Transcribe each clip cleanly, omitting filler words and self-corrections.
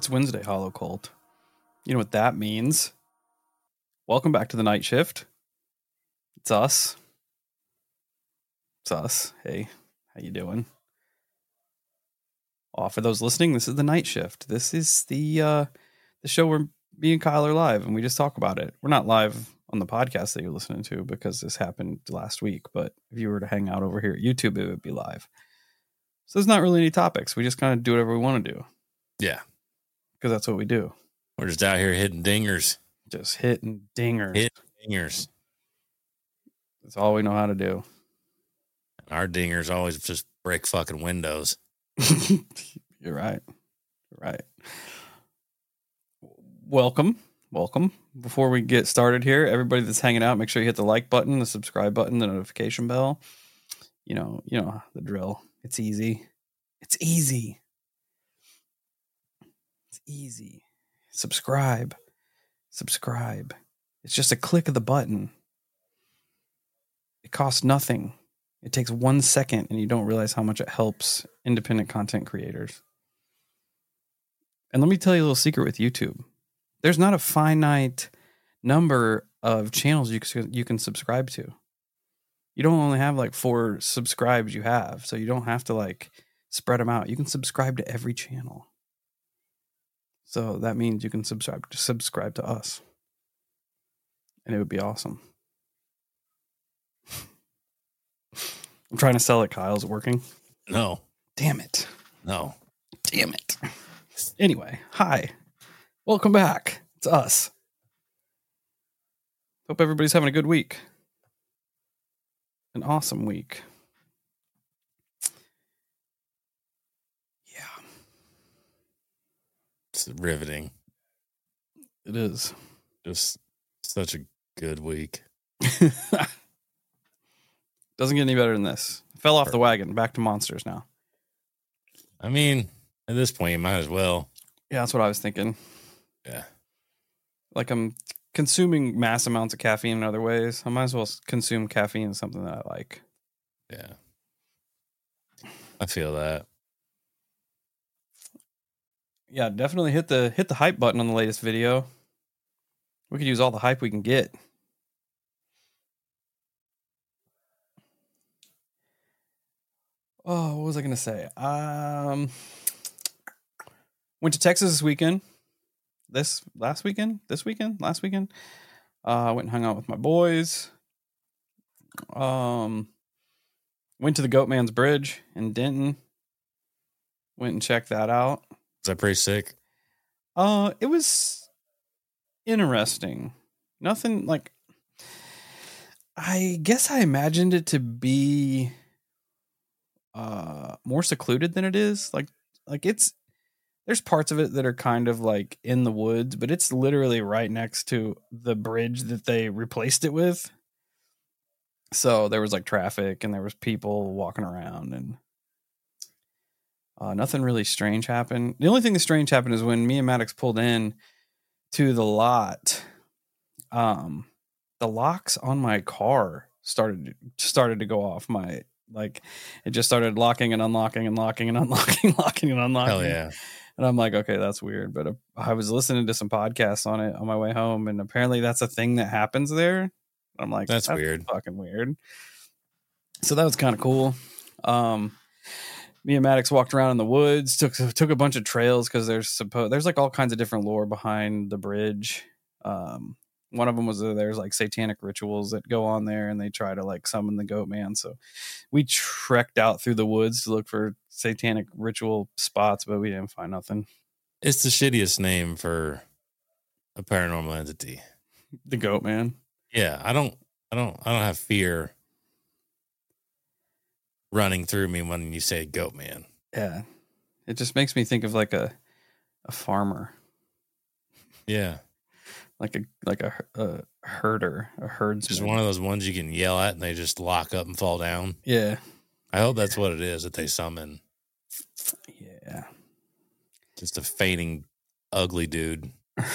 Wednesday, Hollow Cult. You know what that means? Welcome back to the night shift. It's us. Hey, how you doing? For those listening, this is the night shift. This is the show where me and Kyle are live, and we just talk about it. We're not live on the podcast that you're listening to because this happened last week. But if you were to hang out over here at YouTube, it would be live. So there's not really any topics. We just kind of do whatever we want to do. Yeah. Because that's what we do. We're just out here hitting dingers. Just hitting dingers. That's all we know how to do. And our dingers always just break fucking windows. You're right. Welcome. Before we get started here, everybody that's hanging out, make sure you hit the like button, the subscribe button, the notification bell. You know the drill. It's easy. Subscribe. It's just a click of the button. It costs nothing. It takes 1 second, and you don't realize how much it helps independent content creators. And let me tell you a little secret with YouTube. There's not a finite number of channels you can subscribe to. You don't only have like 4 subscribes you have, so you don't have to like spread them out. You can subscribe to every channel. So that means you can subscribe to us. And it would be awesome. I'm trying to sell it, Kyle. Is it working? No. Damn it. No. Damn it. Anyway, hi. Welcome back. It's us. Hope everybody's having a good week. An awesome week. Yeah. It's riveting. It is. Just such a good week. Doesn't get any better than this. Fell off the wagon. Back to monsters now. I mean, at this point, you might as well. Yeah, that's what I was thinking. Yeah. Like I'm consuming mass amounts of caffeine in other ways. I might as well consume caffeine in something that I like. Yeah. I feel that. Yeah, definitely hit the hype button on the latest video. We could use all the hype we can get. Oh, what was I going to say? Went to Texas this weekend. Last weekend. Went and hung out with my boys. Went to the Goatman's Bridge in Denton. Went and checked that out. Is that pretty sick? It was interesting. Nothing like. I guess I imagined it to be more secluded than it is. Like it's. There's parts of it that are kind of like in the woods, but it's literally right next to the bridge that they replaced it with. So there was like traffic and there was people walking around and nothing really strange happened. The only thing that's strange happened is when me and Maddox pulled in to the lot. The locks on my car started to go off. It just started locking and unlocking and locking and unlocking, locking and unlocking. Hell yeah. And I'm like, okay, that's weird. But I was listening to some podcasts on it on my way home, and apparently that's a thing that happens there. I'm like, that's weird. Fucking weird. So that was kind of cool. Me and Maddox walked around in the woods, took a bunch of trails because there's like all kinds of different lore behind the bridge. One of them was there's like satanic rituals that go on there, and they try to like summon the goat man. So we trekked out through the woods to look for satanic ritual spots, but we didn't find nothing. It's the shittiest name for a paranormal entity. The goat man. Yeah, I don't have fear running through me when you say goat man. Yeah. It just makes me think of like a farmer. Yeah. Like a herder, a herdsman. Just one of those ones you can yell at and they just lock up and fall down. Yeah. I hope that's what it is that they summon. Yeah. Just a fainting, ugly dude.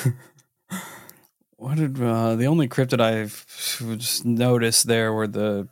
What did the only cryptid I've just noticed there were the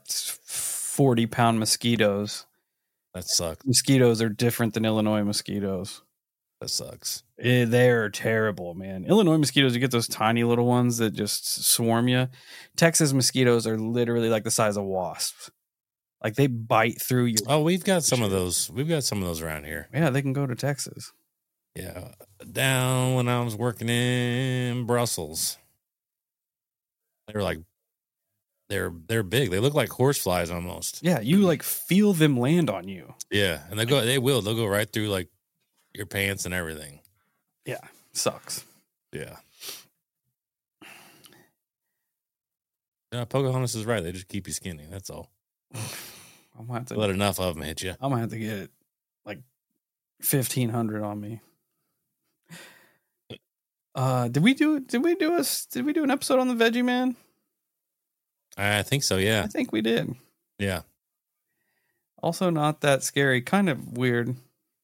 40-pound mosquitoes. That sucked. Mosquitoes are different than Illinois mosquitoes. That sucks. They're terrible, man. Illinois mosquitoes, you get those tiny little ones that just swarm you. Texas mosquitoes are literally like the size of wasps. Like they bite through your. Oh, we've got some of those. We've got some of those around here. Yeah, they can go to Texas. Yeah, down when I was working in Brussels, they were like, they're big. They look like horseflies almost. Yeah, you like feel them land on you. Yeah, and they'll go right through like your pants and everything. Yeah, sucks. Yeah. Yeah, Pocahontas is right. They just keep you skinny. That's all. I'm gonna have to Let enough of them hit you. I'm gonna have to get like 1,500 on me. Did we do an episode on the Veggie Man? I think so. Yeah. I think we did. Yeah. Also, not that scary. Kind of weird.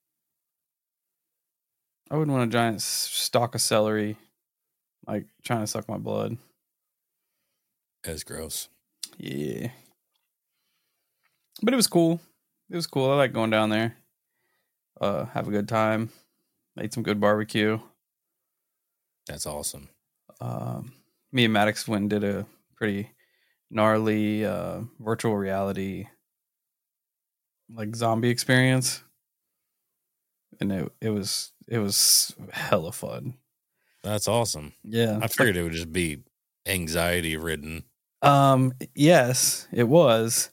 I wouldn't want a giant stalk of celery, like trying to suck my blood. That's gross. Yeah. But it was cool. It was cool. I like going down there. Have a good time. Ate some good barbecue. That's awesome. Me and Maddox went and did a pretty gnarly virtual reality like zombie experience. And it was hella fun. That's awesome. Yeah. I figured it would just be anxiety ridden. Yes, it was.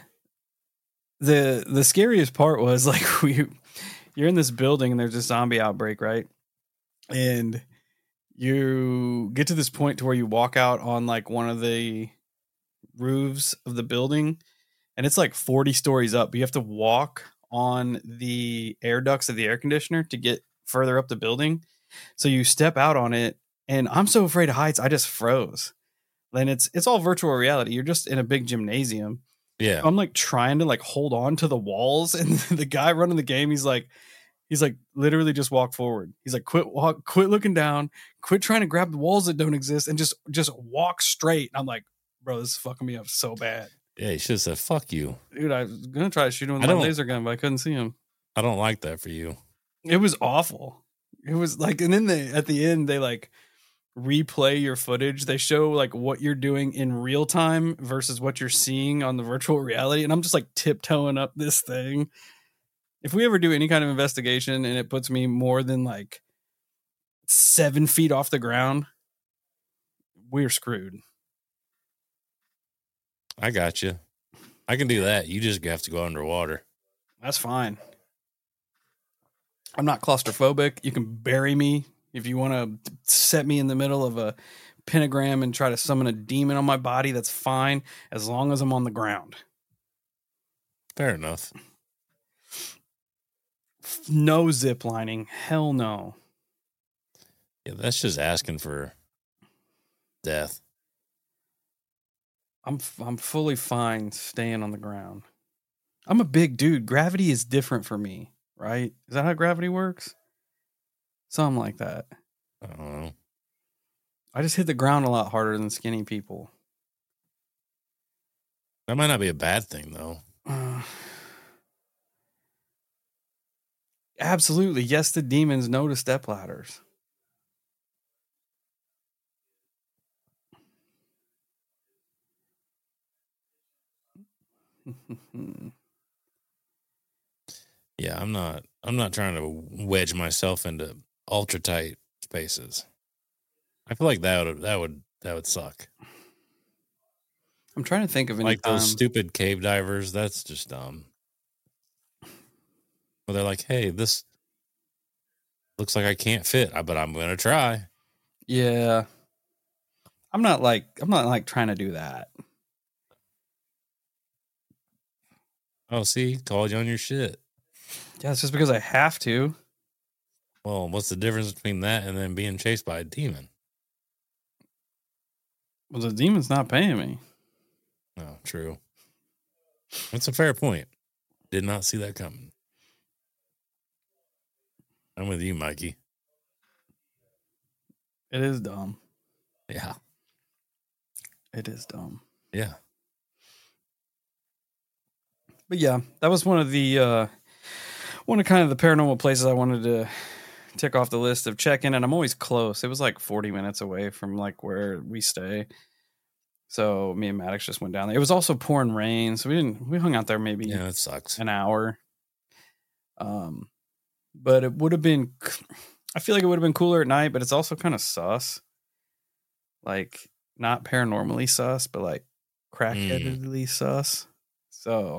The scariest part was like you're in this building and there's a zombie outbreak, right? And you get to this point to where you walk out on like one of the roofs of the building and it's like 40 stories up. But you have to walk on the air ducts of the air conditioner to get further up the building. So you step out on it and I'm so afraid of heights, I just froze. Then it's all virtual reality. You're just in a big gymnasium. Yeah. I'm like trying to like hold on to the walls and the guy running the game, he's like literally just walk forward. He's like quit looking down, quit trying to grab the walls that don't exist and just walk straight. And I'm like, bro, this is fucking me up so bad. Yeah, you should have said fuck you. Dude, I was gonna try to shoot him with my laser gun, but I couldn't see him. I don't like that for you. It was awful. It was like, and then at the end they like replay your footage. They show like what you're doing in real time versus what you're seeing on the virtual reality. And I'm just like tiptoeing up this thing. If we ever do any kind of investigation and it puts me more than like 7 feet off the ground, we're screwed. I got you. I can do that. You just have to go underwater. That's fine. I'm not claustrophobic. You can bury me. If you want to set me in the middle of a pentagram and try to summon a demon on my body, that's fine, as long as I'm on the ground. Fair enough. No zip lining. Hell no. Yeah, that's just asking for death. I'm fully fine staying on the ground. I'm a big dude. Gravity is different for me, right? Is that how gravity works? Something like that. I don't know. I just hit the ground a lot harder than skinny people. That might not be a bad thing, though. Absolutely. Yes, the demons know to step ladders. Yeah, I'm not trying to wedge myself into ultra tight spaces. I feel like that would suck. I'm trying to think of any like those stupid cave divers. That's just dumb. Well, they're like, hey, this looks like I can't fit, but I'm gonna try. Yeah, I'm not like trying to do that. Oh, see, called you on your shit. Yeah, it's just because I have to. Well, what's the difference between that and then being chased by a demon? Well, the demon's not paying me. Oh, true. That's a fair point. Did not see that coming. I'm with you, Mikey. It is dumb. Yeah. It is dumb. Yeah. But yeah, that was one of kind of the paranormal places I wanted tick off the list of check-in, and I'm always close. It was like 40 minutes away from like where we stay. So me and Maddox just went down there. It was also pouring rain, so we hung out there maybe Yeah, it sucks. an hour. But it would have been, I feel like it would have been cooler at night, but it's also kind of sus. Like, not paranormally sus, but like crackheadedly sus. So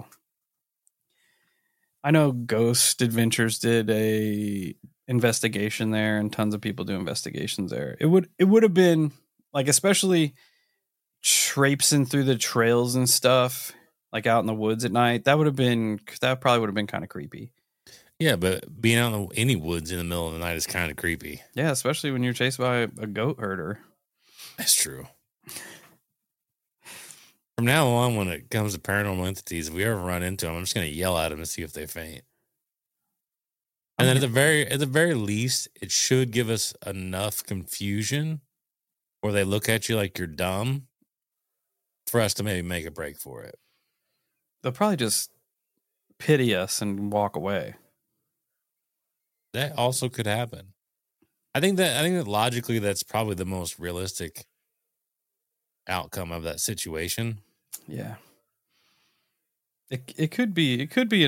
I know Ghost Adventures did a investigation there, and tons of people do investigations there. It would have been like, especially traipsing through the trails and stuff, like out in the woods at night. That probably would have been kind of creepy. Yeah, but being out in any woods in the middle of the night is kind of creepy. Yeah, especially when you're chased by a goat herder. That's true. From now on, when it comes to paranormal entities, if we ever run into them, I'm just going to yell at them and see if they faint. And then at the very least, it should give us enough confusion where they look at you like you're dumb for us to maybe make a break for it. They'll probably just pity us and walk away. That also could happen. I think that logically, that's probably the most realistic outcome of that situation. Yeah. It could be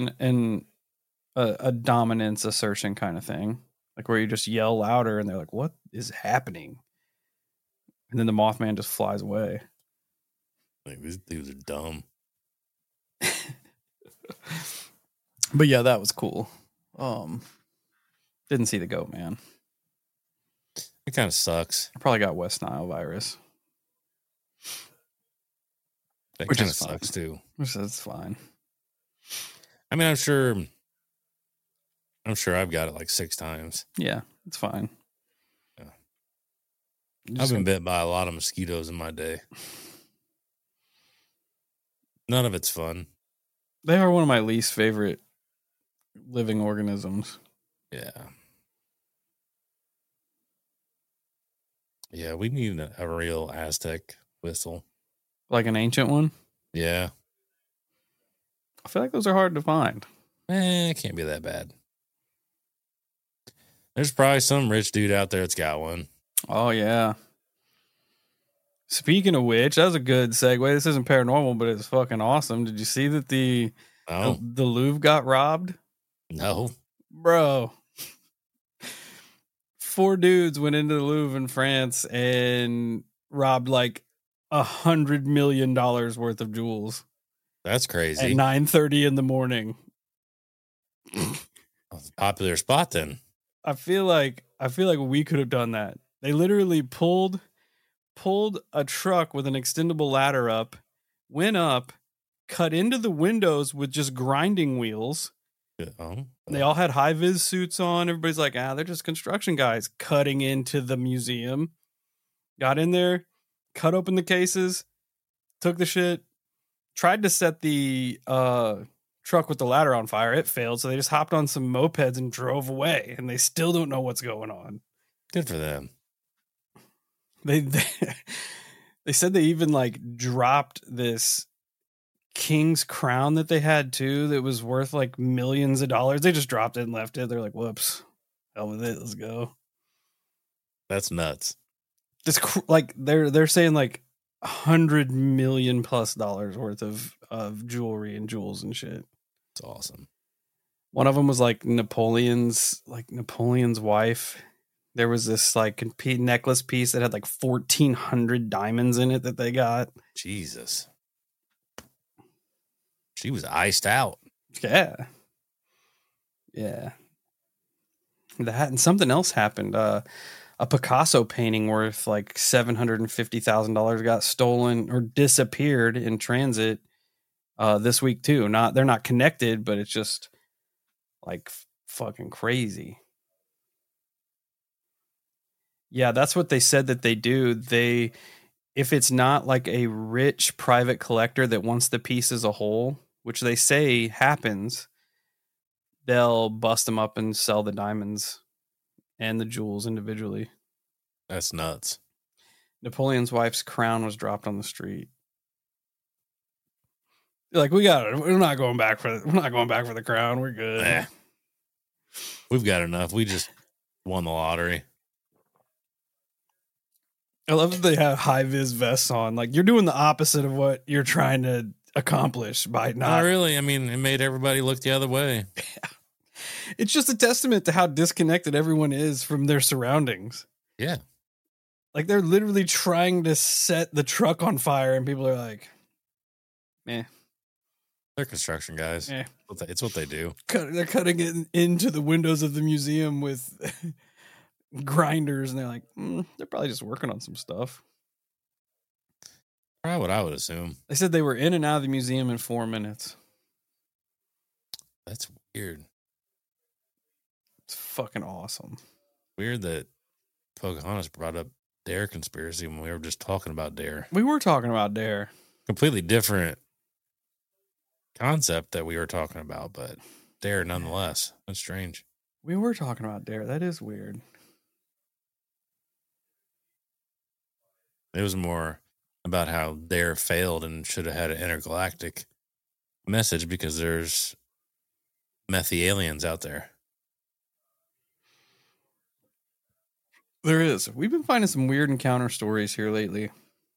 a dominance assertion kind of thing, like where you just yell louder and they're like, "What is happening?" And then the Mothman just flies away. Like, these dudes are dumb. But yeah, that was cool. Didn't see the goat man. It kind of sucks. I probably got West Nile virus. That Which kind of is fine. sucks too. Which is fine. I mean, I'm sure I've got it like 6 times. Yeah, it's fine. Yeah. I've been bit by a lot of mosquitoes in my day. None of it's fun. They are one of my least favorite living organisms. Yeah. Yeah, we need a real Aztec whistle. Like an ancient one? Yeah. I feel like those are hard to find. It can't be that bad. There's probably some rich dude out there that's got one. Oh, yeah. Speaking of which, that was a good segue. This isn't paranormal, but it's fucking awesome. Did you see that the Louvre got robbed? No. Bro. 4 dudes went into the Louvre in France and robbed like $100 million worth of jewels. That's crazy. At 9:30 in the morning. That's a popular spot then. I feel like we could have done that. They literally pulled a truck with an extendable ladder up, went up, cut into the windows with just grinding wheels. They all had high vis suits on. Everybody's like, they're just construction guys cutting into the museum. Got in there, cut open the cases, took the shit, tried to set the truck with the ladder on fire. It failed, so they just hopped on some mopeds and drove away, and they still don't know what's going on. Good for them. They said they even like dropped this king's crown that they had too that was worth like millions of dollars. They just dropped it and left it. They're like, whoops, hell with it, let's go. That's nuts. This like they're saying like $100 million plus worth of jewelry and jewels and shit. It's awesome. One of them was like Napoleon's wife. There was this like necklace piece that had like 1,400 diamonds in it that they got. Jesus. She was iced out. Yeah. Yeah. That and something else happened. A Picasso painting worth like $750,000 got stolen or disappeared in transit this week too. They're not connected, but it's just like fucking crazy. Yeah, that's what they said that they do. If it's not like a rich private collector that wants the piece as a whole, which they say happens, they'll bust them up and sell the diamonds and the jewels individually. That's nuts. Napoleon's wife's crown was dropped on the street. Like, we're not going back for the crown. We're good. We've got enough. We just Won the lottery. I love that they have high vis vests on. Like, you're doing the opposite of what you're trying to accomplish by Not not. really. I mean, it made everybody look the other way. It's just a testament to how disconnected everyone is from their surroundings. Yeah. Like, they're literally trying to set the truck on fire, and people are like, "Eh." They're construction guys. Yeah. It's what they do. They're cutting it into the windows of the museum with grinders, and they're like, they're probably just working on some stuff. Probably what I would assume. They said they were in and out of the museum in 4 minutes. That's weird. It's fucking awesome. Weird that Pocahontas brought up Dare conspiracy when we were just talking about Dare. We were talking about Dare. Completely different concept that we were talking about, but Dare nonetheless. That's strange. We were talking about Dare. That is weird. It was more about how Dare failed and should have had an intergalactic message because there's methy aliens out there. There is. We've been finding some weird encounter stories here lately.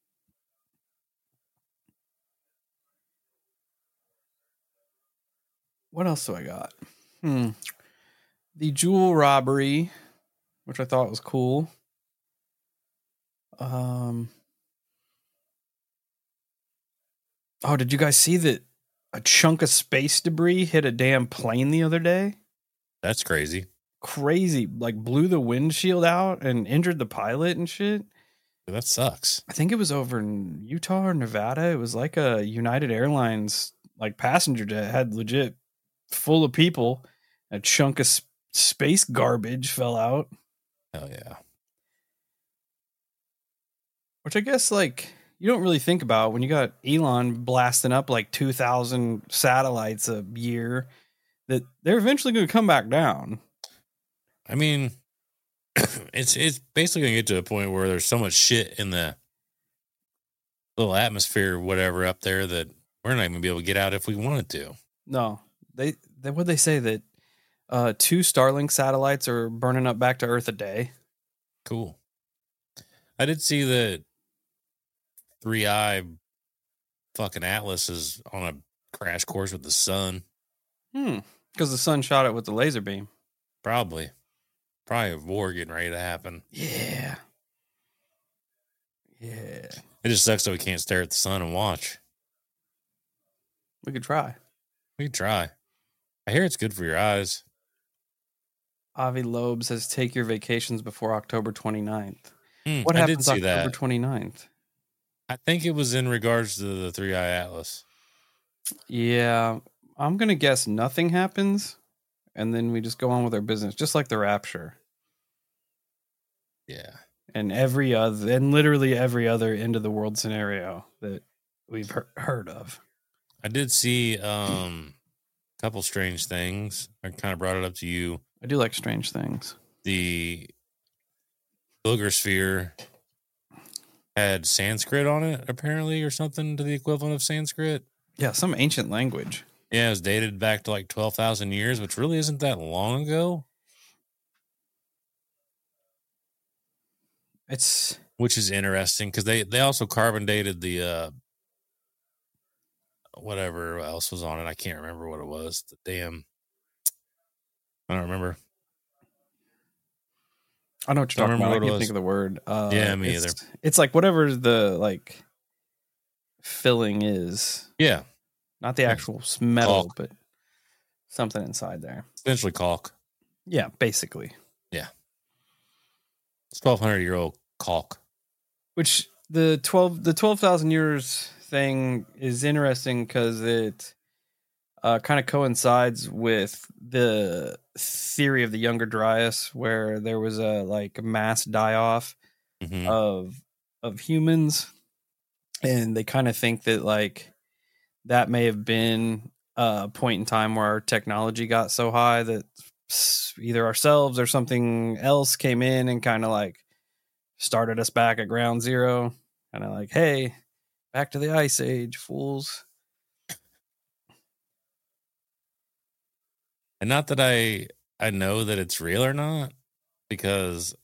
What else do I got? The jewel robbery, which I thought was cool. Oh, did you guys see that a chunk of space debris hit a damn plane the other day? That's crazy. Crazy. Like, blew the windshield out and injured the pilot and shit. That sucks. I think it was over in Utah or Nevada. It was like a United Airlines like passenger jet, had legit full of people. A chunk of space garbage fell out. Hell yeah. Which I guess, like, you don't really think about when you got Elon blasting up like 2,000 satellites a year, that they're eventually going to come back down. I mean, it's basically going to get to a point where there's so much shit in the little atmosphere, whatever, up there that we're not even going to be able to get out if we wanted to. No, what they say that 2 Starlink satellites are burning up back to Earth a day. Cool. I did see that 3i fucking Atlas is on a crash course with the sun. Because the sun shot it with the laser beam. Probably a war getting ready to happen. Yeah. It just sucks that we can't stare at the sun and watch. We could try. I hear it's good for your eyes. Avi Loeb says, take your vacations before October 29th. What happens October that. 29th? I think it was in regards to the 3i Atlas. Yeah. I'm going to guess nothing happens, and then we just go on with our business, just like the Rapture. Yeah. And literally every other end of the world scenario that we've heard of. I did see a couple strange things. I kind of brought it up to you. I do like strange things. The booger sphere had Sanskrit on it, apparently, or something to the equivalent of Sanskrit. Yeah, some ancient language. Yeah, it was dated back to like 12,000 years, which really isn't that long ago. Which is interesting because they also carbon dated the whatever else was on it. I can't remember what it was. I don't remember. I know what you're talking about. I can't think of the word. Yeah, me either. It's like whatever the like filling is. Yeah. Not the actual metal, caulk. but something inside there. Essentially caulk. Yeah, basically. Yeah. It's 1,200-year-old caulk. Which the 12,000 years thing is interesting because it kind of coincides with the theory of the Younger Dryas, where there was a mass die-off of humans, and they kind of think that that may have been a point in time where our technology got so high that either ourselves or something else came in and kind of started us back at ground zero. Kind of hey, back to the Ice Age, fools. And not that I know that it's real or not, because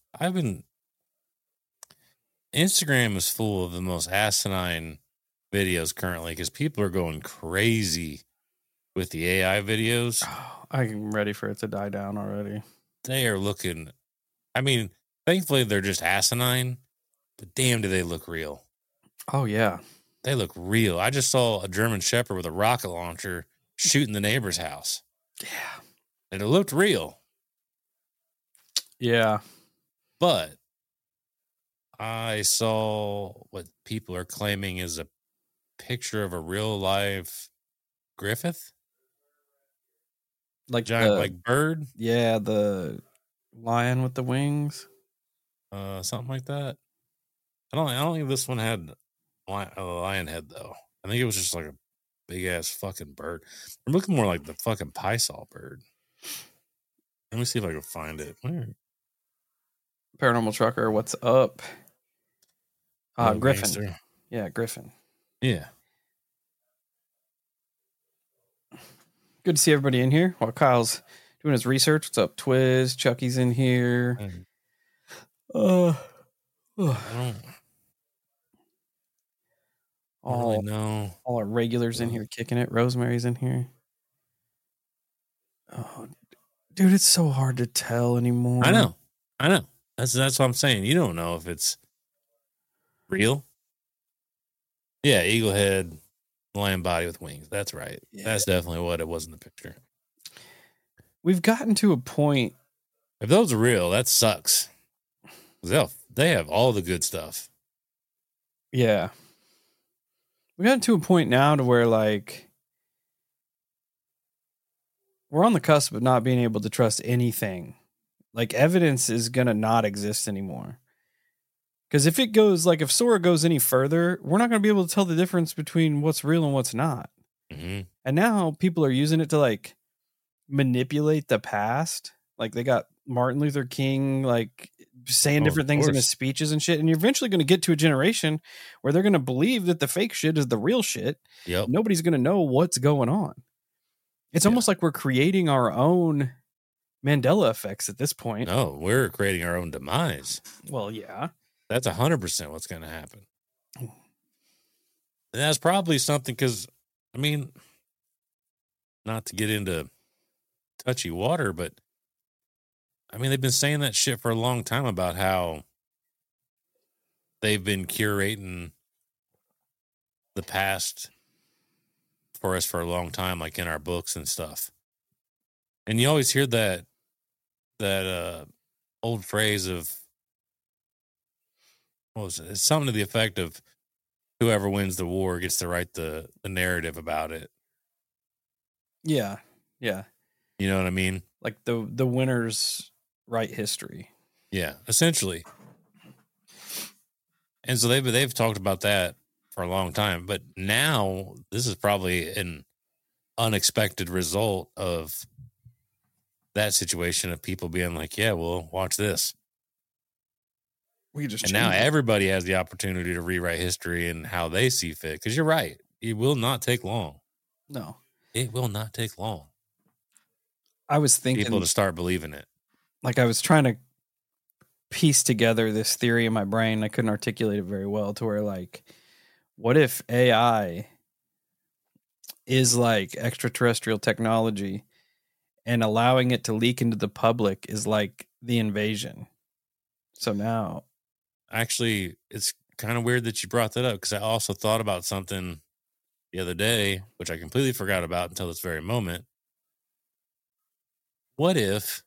Instagram is full of the most asinine videos currently because people are going crazy with the AI videos. Oh, I'm ready for it to die down already. They are looking, I mean, thankfully they're just asinine, but damn, do they look real. Oh, yeah. They look real. I just saw a German Shepherd with a rocket launcher shooting the neighbor's house. Yeah. And it looked real. Yeah. But I saw what people are claiming is a picture of a real live Griffith. Like Giant like bird. Yeah, the lion with the wings. Something like that. I don't think this one had a lion head though. I think it was just like a big ass fucking bird. I'm looking more like the fucking Pie-Sol bird. Let me see if I can find it. Where? Paranormal Trucker, what's up? Griffin. Gangster. Yeah, Griffin. Yeah. Good to see everybody in here while Kyle's doing his research. What's up, Twiz? Chucky's in here. I don't all know. All our regulars in here kicking it. Rosemary's in here. Oh, dude, it's so hard to tell anymore. I know. That's what I'm saying. You don't know if it's real. Yeah, eagle head, lion body with wings. That's right. Yeah. That's definitely what it was in the picture. We've gotten to a point. If those are real, that sucks. They have all the good stuff. Yeah. We got to a point now to where like we're on the cusp of not being able to trust anything. Like evidence is going to not exist anymore. Because if it goes like if Sora goes any further, we're not going to be able to tell the difference between what's real and what's not. Mm-hmm. And now people are using it to like manipulate the past. Like they got Martin Luther King like saying different things in his speeches and shit. And you're eventually going to get to a generation where they're going to believe that the fake shit is the real shit. Yep. Nobody's going to know what's going on. It's almost like we're creating our own Mandela effects at this point. No, we're creating our own demise. Well, yeah. That's 100% what's going to happen. And that's probably something because, I mean, not to get into touchy water, but I mean, they've been saying that shit for a long time about how they've been curating the past for us for a long time, like in our books and stuff. And you always hear that old phrase of, what was it? It's something to the effect of whoever wins the war gets to write the narrative about it. Yeah. Yeah. You know what I mean? Like the winners write history. Yeah, essentially. And so they've talked about that for a long time, but now this is probably an unexpected result of that situation of people being like, yeah, well, watch this. And now everybody has the opportunity to rewrite history and how they see fit. Because you're right. It will not take long. No. It will not take long. I was thinking people to start believing it. Like I was trying to piece together this theory in my brain. I couldn't articulate it very well to where like, what if AI is like extraterrestrial technology and allowing it to leak into the public is like the invasion? So now. Actually, it's kind of weird that you brought that up because I also thought about something the other day, which I completely forgot about until this very moment. What if,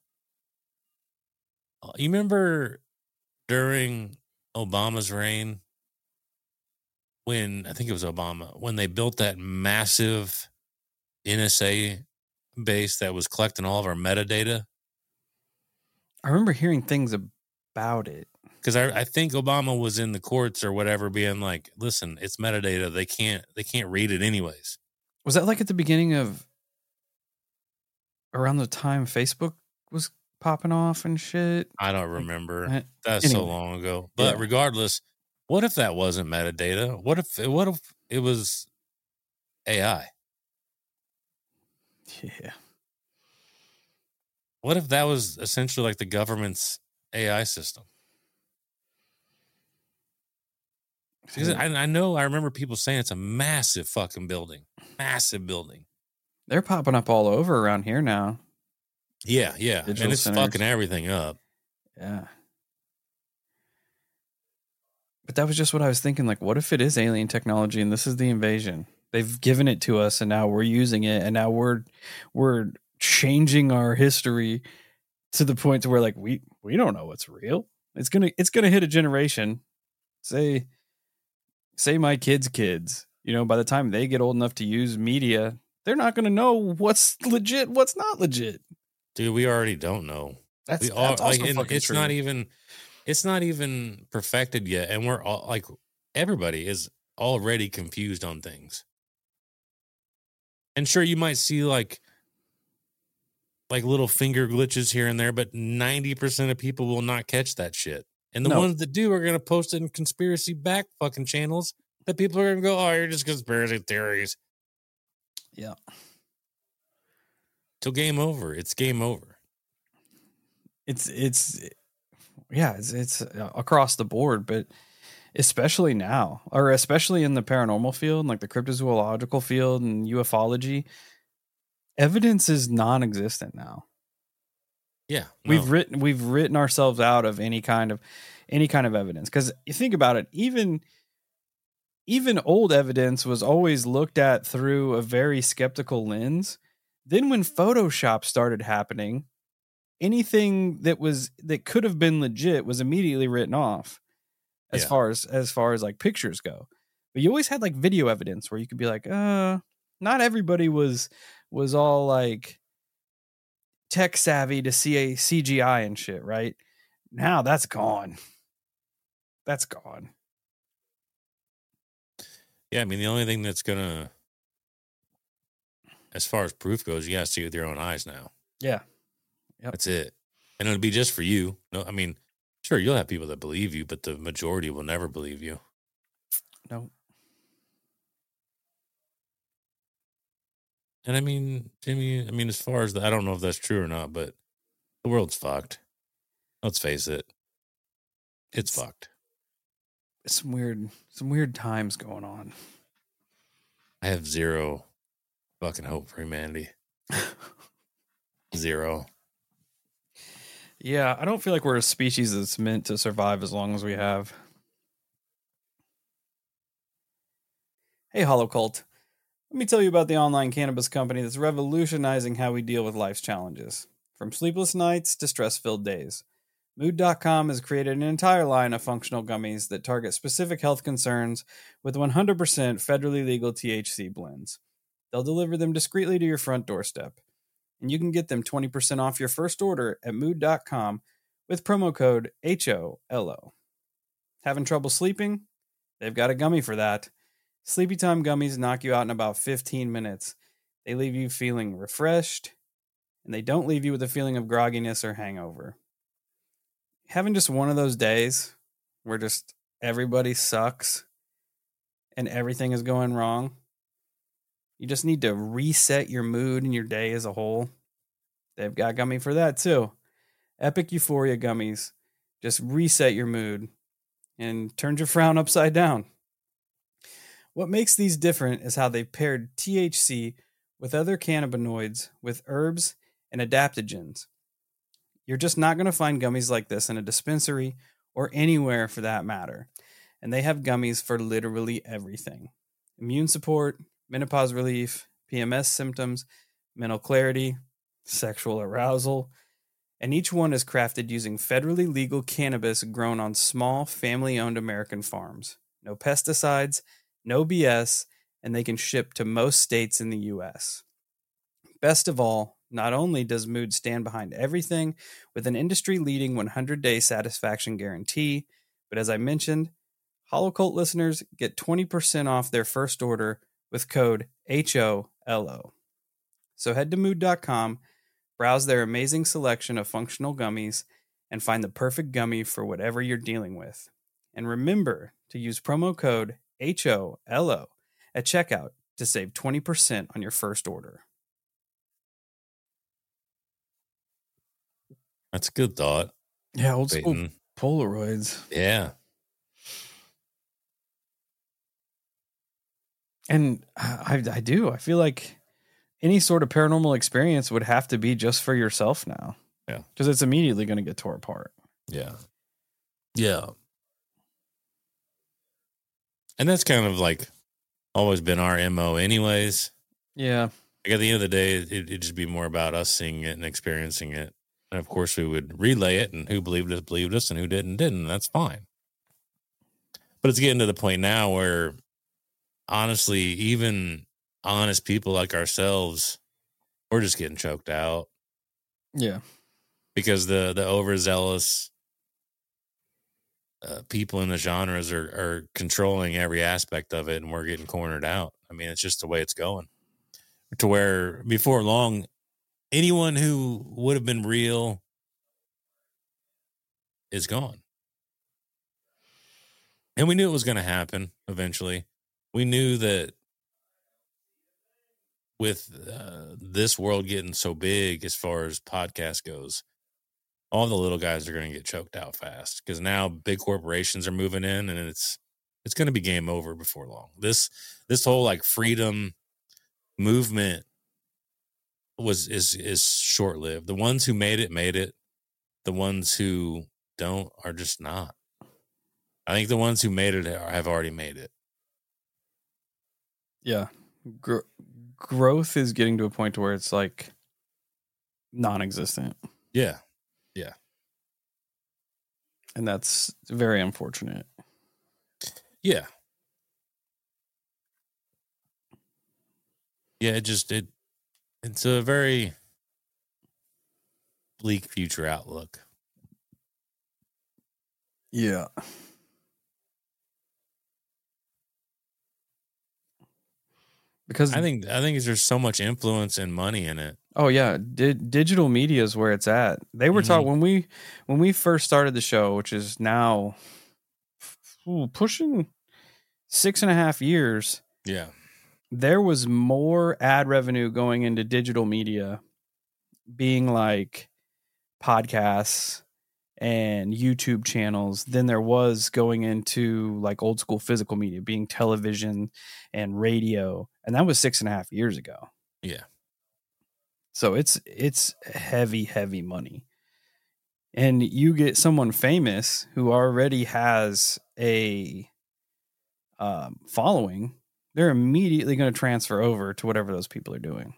you remember during Obama's reign, when I think it was Obama, when they built that massive NSA base that was collecting all of our metadata? I remember hearing things about it. Because I think Obama was in the courts or whatever being like, listen, it's metadata. They can't read it anyways. Was that like at the beginning of around the time Facebook was popping off and shit? I don't remember. That's anyway, so long ago. But regardless, what if that wasn't metadata? What if it was AI? Yeah. What if that was essentially like the government's AI system. Because I know, I remember people saying it's a massive fucking building. Massive building. They're popping up all over around here now. Yeah. Digital And it's centers. fucking everything up. Yeah. But that was just what I was thinking. Like, what if it is alien technology and this is the invasion? They've given it to us and now we're using it and now we're changing our history to the point to where like we don't know what's real. It's gonna hit a generation. Say my kids, by the time they get old enough to use media, they're not gonna know what's legit, what's not legit. Dude, we already don't know. That's also fucking it's true. It's not even perfected yet, and we're all like, everybody is already confused on things. And sure, you might see like little finger glitches here and there, but 90% of people will not catch that shit. And the ones that do are going to post it in conspiracy back fucking channels that people are going to go, oh, you're just conspiracy theories. Yeah. Till game over. It's game over. It's across the board, but especially now, or especially in the paranormal field, like the cryptozoological field and ufology, evidence is non-existent now. Yeah, no. We've written ourselves out of any kind of evidence, because you think about it, even old evidence was always looked at through a very skeptical lens. Then when Photoshop started happening, anything that could have been legit was immediately written off as far as like pictures go. But you always had like video evidence where you could be like, not everybody was all like tech savvy to see a CGI and shit, right? Now that's gone. That's gone. Yeah, I mean, the only thing that's gonna, as far as proof goes, you gotta see it with your own eyes now. Yeah. Yep. That's it. And it'll be just for you. No, I mean, sure, you'll have people that believe you, but the majority will never believe you. No. And I mean, Jimmy, as far as I don't know if that's true or not, but the world's fucked. Let's face it. It's fucked. Some weird times going on. I have zero fucking hope for humanity. Zero. Yeah, I don't feel like we're a species that's meant to survive as long as we have. Hey, HoloCult. Let me tell you about the online cannabis company that's revolutionizing how we deal with life's challenges. From sleepless nights to stress-filled days, Mood.com has created an entire line of functional gummies that target specific health concerns with 100% federally legal THC blends. They'll deliver them discreetly to your front doorstep. And you can get them 20% off your first order at Mood.com with promo code HOLO. Having trouble sleeping? They've got a gummy for that. Sleepy Time gummies knock you out in about 15 minutes. They leave you feeling refreshed, and they don't leave you with a feeling of grogginess or hangover. Having just one of those days where just everybody sucks and everything is going wrong, you just need to reset your mood and your day as a whole. They've got gummy for that too. Epic Euphoria gummies. Just reset your mood and turn your frown upside down. What makes these different is how they've paired THC with other cannabinoids, with herbs and adaptogens. You're just not going to find gummies like this in a dispensary or anywhere for that matter. And they have gummies for literally everything. Immune support, menopause relief, PMS symptoms, mental clarity, sexual arousal. And each one is crafted using federally legal cannabis grown on small, family-owned American farms. No pesticides, no BS, and they can ship to most states in the U.S. Best of all, not only does Mood stand behind everything with an industry-leading 100-day satisfaction guarantee, but as I mentioned, HoloCult listeners get 20% off their first order with code HOLO. So head to Mood.com, browse their amazing selection of functional gummies, and find the perfect gummy for whatever you're dealing with. And remember to use promo code HOLO at checkout to save 20% on your first order. That's a good thought. Yeah, old school waiting. Polaroids. Yeah. And I do. I feel like any sort of paranormal experience would have to be just for yourself now. Yeah. Because it's immediately going to get tore apart. Yeah. Yeah. And that's kind of like always been our MO anyways. Yeah. Like at the end of the day, it'd just be more about us seeing it and experiencing it. And of course, we would relay it, and who believed us, and who didn't. That's fine. But it's getting to the point now where, honestly, even honest people like ourselves, we're just getting choked out. Yeah. Because the overzealous people in the genres are controlling every aspect of it, and we're getting cornered out. I mean, it's just the way it's going. To where before long, anyone who would have been real is gone. And we knew it was going to happen eventually. We knew that with this world getting so big as far as podcast goes, all the little guys are going to get choked out fast because now big corporations are moving in, and it's going to be game over before long. This whole like freedom movement is short lived. The ones who made it. The ones who don't are just not. I think the ones who made it have already made it. Yeah. Growth is getting to a point where it's like non-existent. Yeah. Yeah. And that's very unfortunate. Yeah. Yeah, it's a very bleak future outlook. Yeah. Because I think there's so much influence and money in it. Oh yeah, digital media is where it's at. They were taught when we first started the show, which is now pushing 6.5 years. Yeah. There was more ad revenue going into digital media, being like podcasts and YouTube channels, than there was going into like old school physical media, being television and radio. And that was 6.5 years ago. Yeah. So it's heavy money. And you get someone famous who already has a following, they're immediately going to transfer over to whatever those people are doing.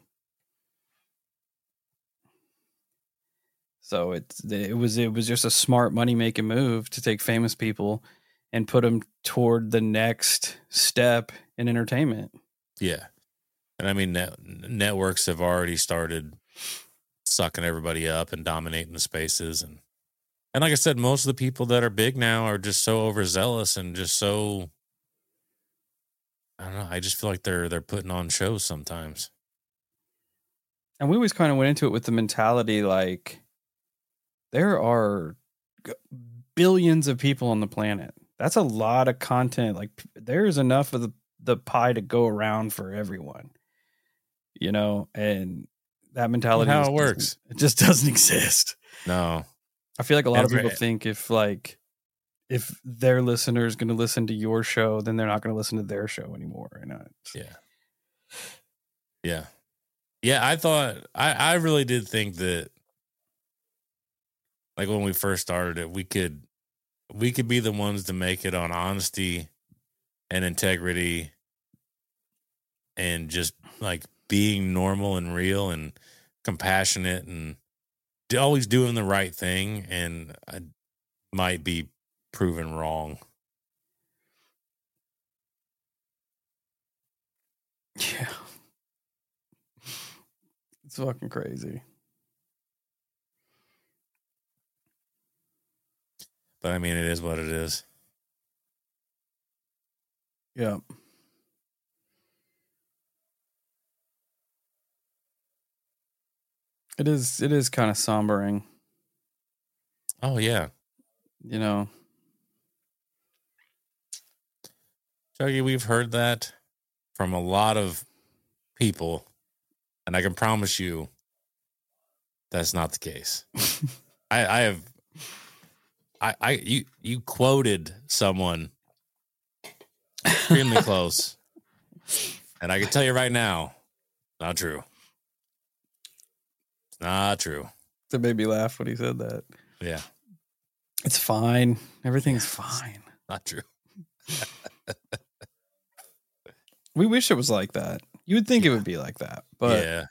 So it was just a smart money making move to take famous people and put them toward the next step in entertainment. Yeah. And I mean, networks have already started sucking everybody up and dominating the spaces. And like I said, most of the people that are big now are just so overzealous and just so, I don't know. I just feel like they're putting on shows sometimes. And we always kind of went into it with the mentality like there are billions of people on the planet. That's a lot of content. Like there's enough of the pie to go around for everyone, you know, and that mentality how it works. It just doesn't exist. No. I feel like a lot of people think if their listener is going to listen to your show, then they're not going to listen to their show anymore. Yeah. I thought, I really did think that, like when we first started it, we could be the ones to make it on honesty and integrity and just like being normal and real and compassionate and always doing the right thing. And I might be proven wrong. Yeah. It's fucking crazy. But I mean, it is what it is. Yeah. It is kind of sombering. Oh, yeah. You know. Chuggy, we've heard that from a lot of people, and I can promise you that's not the case. I have You quoted someone extremely close, and I can tell you right now, not true. It's not true. It made me laugh when he said that. Yeah, it's fine. Everything's fine. Not true. We wish it was like that. You would think it would be like that, but yeah.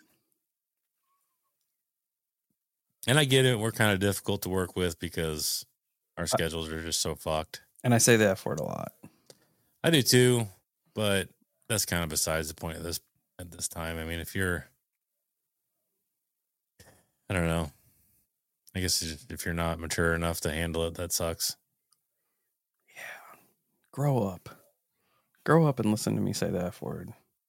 And I get it. We're kind of difficult to work with because our schedules are just so fucked. And I say the F word a lot. I do too, but that's kind of besides the point at this time. I mean, if you're, I don't know. I guess if you're not mature enough to handle it, that sucks. Yeah. Grow up. Grow up and listen to me say the F word.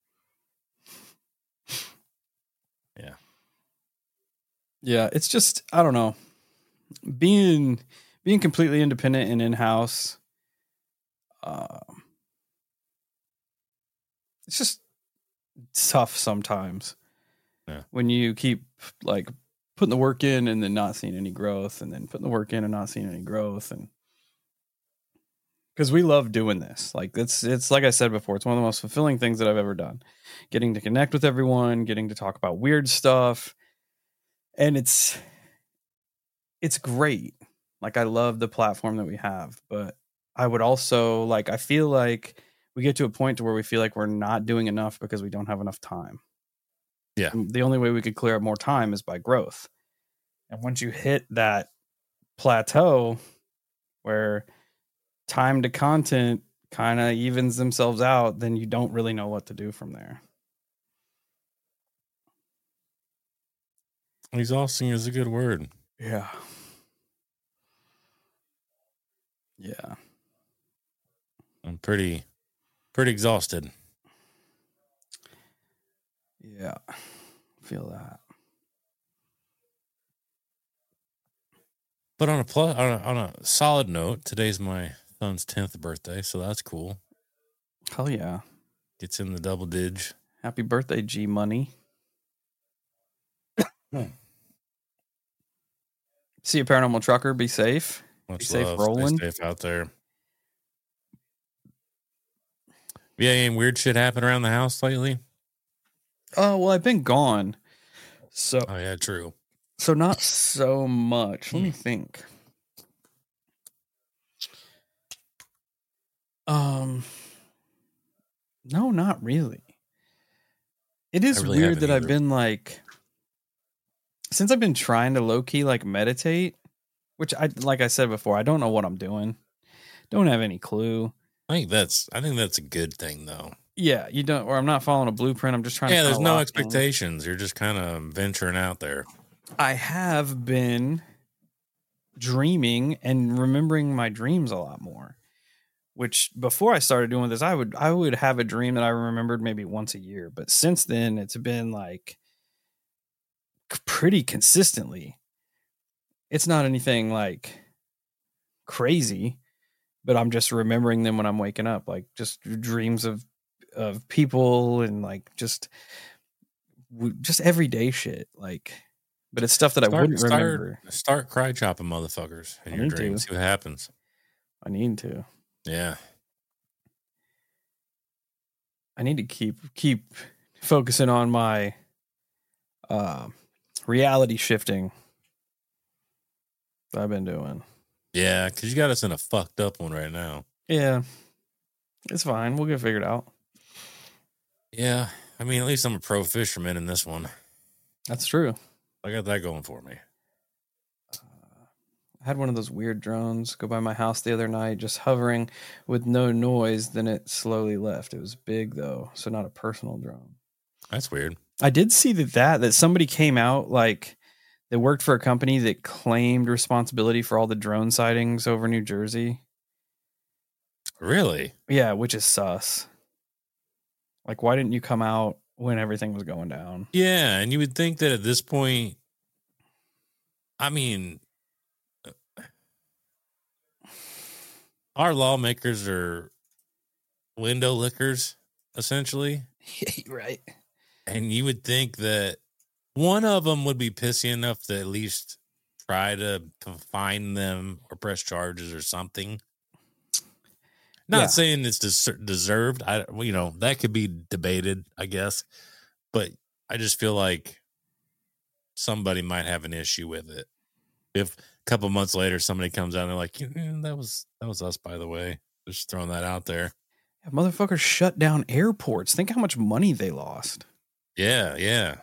Yeah. Yeah, it's just, I don't know. Being completely independent and in-house, it's just tough sometimes. Yeah. When you keep like putting the work in and then not seeing any growth, and then putting the work in and not seeing any growth, and because we love doing this. Like it's like I said before, it's one of the most fulfilling things that I've ever done. Getting to connect with everyone, getting to talk about weird stuff. And it's great. Like I love the platform that we have, but I would also I feel like we get to a point to where we feel like we're not doing enough because we don't have enough time. Yeah. And the only way we could clear up more time is by growth. And once you hit that plateau where time to content kind of evens themselves out, then you don't really know what to do from there. Exhausting is a good word. Yeah. Yeah. I'm pretty exhausted. Yeah. Feel that. But on a solid note, today's my son's 10th birthday, so that's cool. Hell yeah. Gets in the double dig. Happy birthday, G Money. See a paranormal trucker. Be safe. Much be safe love. rolling. Stay safe out there. Yeah, any weird shit happen around the house lately? Oh, well, I've been gone. So Oh yeah, true. So not so much. Let me think. No, not really. It is really weird that haven't I've been since I've been trying to low key meditate, which like I said before, I don't know what I'm doing. Don't have any clue. I think that's a good thing though. Yeah, you don't, or I'm not following a blueprint. I'm just trying to. Yeah, there's no expectations. You're just kind of venturing out there. I have been dreaming and remembering my dreams a lot more. Which before I started doing this, I would have a dream that I remembered maybe once a year. But since then, it's been pretty consistently. It's not anything crazy, but I'm just remembering them when I'm waking up, just dreams of people and just everyday shit. But it's stuff that I wouldn't remember. Start cry chopping motherfuckers in your dreams. See what happens. I need to. Yeah. I need to keep focusing on my reality shifting that I've been doing. Yeah, because you got us in a fucked up one right now. Yeah. It's fine. We'll get it figured out. Yeah. I mean, at least I'm a pro fisherman in this one. That's true. I got that going for me. I had one of those weird drones go by my house the other night, just hovering with no noise. Then it slowly left. It was big though, so not a personal drone. That's weird. I did see that somebody came out they worked for a company that claimed responsibility for all the drone sightings over New Jersey. Really? Yeah, which is sus. Why didn't you come out when everything was going down? Yeah, and you would think that at this point, I mean, our lawmakers are window lickers, essentially. Yeah, right. And you would think that one of them would be pissy enough to at least try to fine them or press charges or something. Yeah. Not saying it's deserved. That could be debated, I guess. But I just feel like somebody might have an issue with it. If a couple months later somebody comes out and they're like, that was us, by the way. Just throwing that out there. Yeah, motherfuckers shut down airports. Think how much money they lost. Yeah, yeah.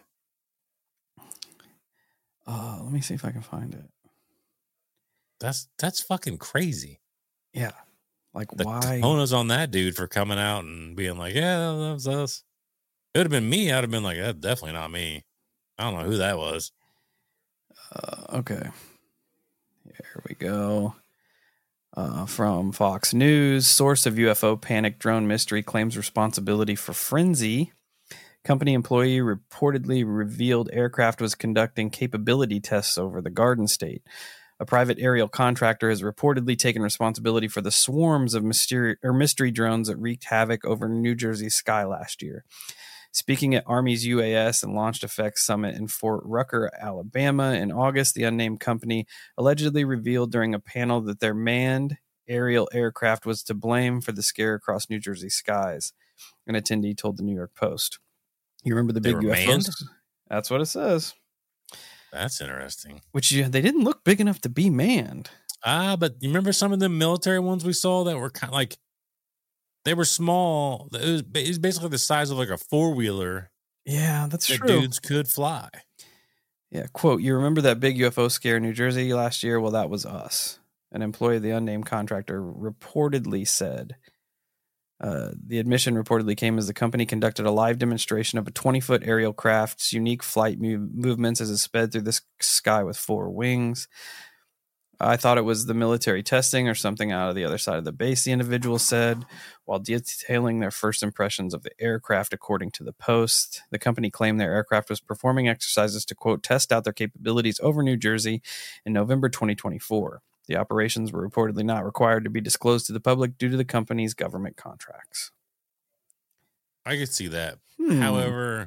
Let me see if I can find it. That's fucking crazy. Yeah. Like, the why? Cojones on that dude for coming out and being like, yeah, that was us. It would have been me. I'd have been like, that's definitely not me. I don't know who that was. Okay. Here we go. From Fox News, source of UFO panic drone mystery claims responsibility for frenzy. Company employee reportedly revealed aircraft was conducting capability tests over the Garden State. A private aerial contractor has reportedly taken responsibility for the swarms of mystery drones that wreaked havoc over New Jersey's sky last year. Speaking at Army's UAS and Launched Effects Summit in Fort Rucker, Alabama in August, the unnamed company allegedly revealed during a panel that their manned aerial aircraft was to blame for the scare across New Jersey skies. An attendee told the New York Post. You remember the big UFOs? Manned? That's what it says. That's interesting. Which they didn't look big enough to be manned. But you remember some of the military ones we saw that were kind of like, they were small. It was basically the size of like a four-wheeler. Yeah, that's true. Dudes could fly. Yeah, quote, you remember that big UFO scare in New Jersey last year? Well, that was us. An employee of the unnamed contractor reportedly said. The admission reportedly came as the company conducted a live demonstration of a 20-foot aerial craft's unique flight movements as it sped through the sky with four wings. I thought it was the military testing or something out of the other side of the base, the individual said, while detailing their first impressions of the aircraft, according to the Post. The company claimed their aircraft was performing exercises to, quote, test out their capabilities over New Jersey in November 2024. The operations were reportedly not required to be disclosed to the public due to the company's government contracts. I could see that. However,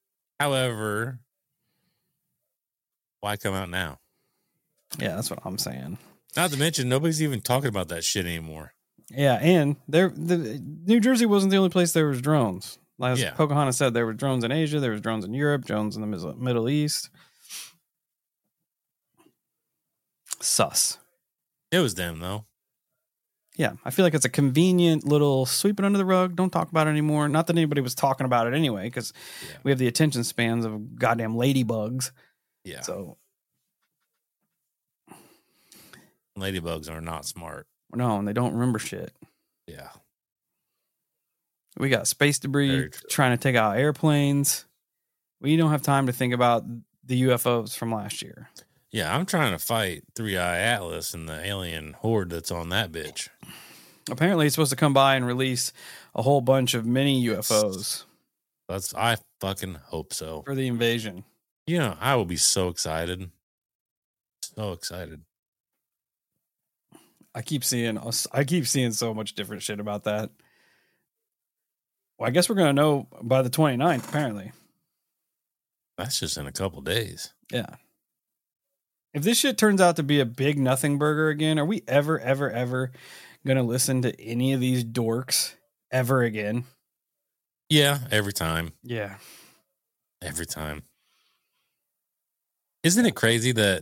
why come out now? Yeah, that's what I'm saying. Not to mention, nobody's even talking about that shit anymore. Yeah, and New Jersey wasn't the only place there was drones. As Pocahontas said, there were drones in Asia, there was drones in Europe, drones in the Middle East. Sus. It was them, though. Yeah, I feel like it's a convenient little sweep it under the rug. Don't talk about it anymore. Not that anybody was talking about it anyway, because we have the attention spans of goddamn ladybugs. Yeah. So ladybugs are not smart. No, and they don't remember shit. Yeah. We got space debris trying to take out airplanes. We don't have time to think about the UFOs from last year. Yeah, I'm trying to fight 3-Eye Atlas and the alien horde that's on that bitch. Apparently, it's supposed to come by and release a whole bunch of mini UFOs. I fucking hope so. For the invasion. I will be so excited. So excited. I keep seeing so much different shit about that. Well, I guess we're going to know by the 29th, apparently. That's just in a couple days. Yeah. If this shit turns out to be a big nothing burger again, are we ever going to listen to any of these dorks ever again? Yeah, every time. Yeah. Every time. Isn't it crazy that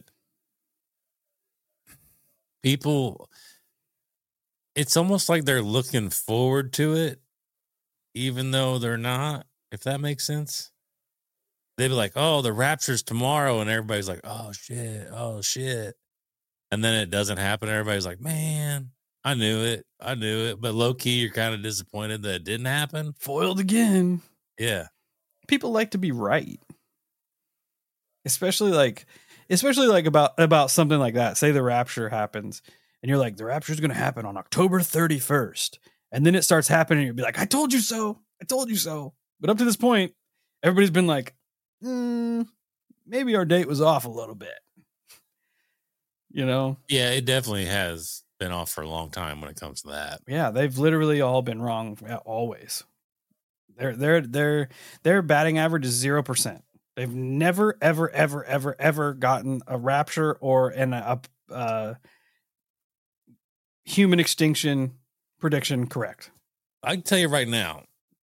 people, it's almost like they're looking forward to it, even though they're not, if that makes sense? They'd be like, oh, the rapture's tomorrow. And everybody's like, oh, shit. And then it doesn't happen. Everybody's like, man, I knew it. But low key, you're kind of disappointed that it didn't happen. Foiled again. Yeah. People like to be right. Especially about something like that. Say the rapture happens and you're like, the rapture is going to happen on October 31st. And then it starts happening. And you'll be like, I told you so. But up to this point, everybody's been like, maybe our date was off a little bit. Yeah, it definitely has been off for a long time when it comes to that. Yeah, they've literally all been wrong always. Their batting average is 0%. They've never, ever, ever, ever, ever gotten a rapture or a human extinction prediction correct. I can tell you right now,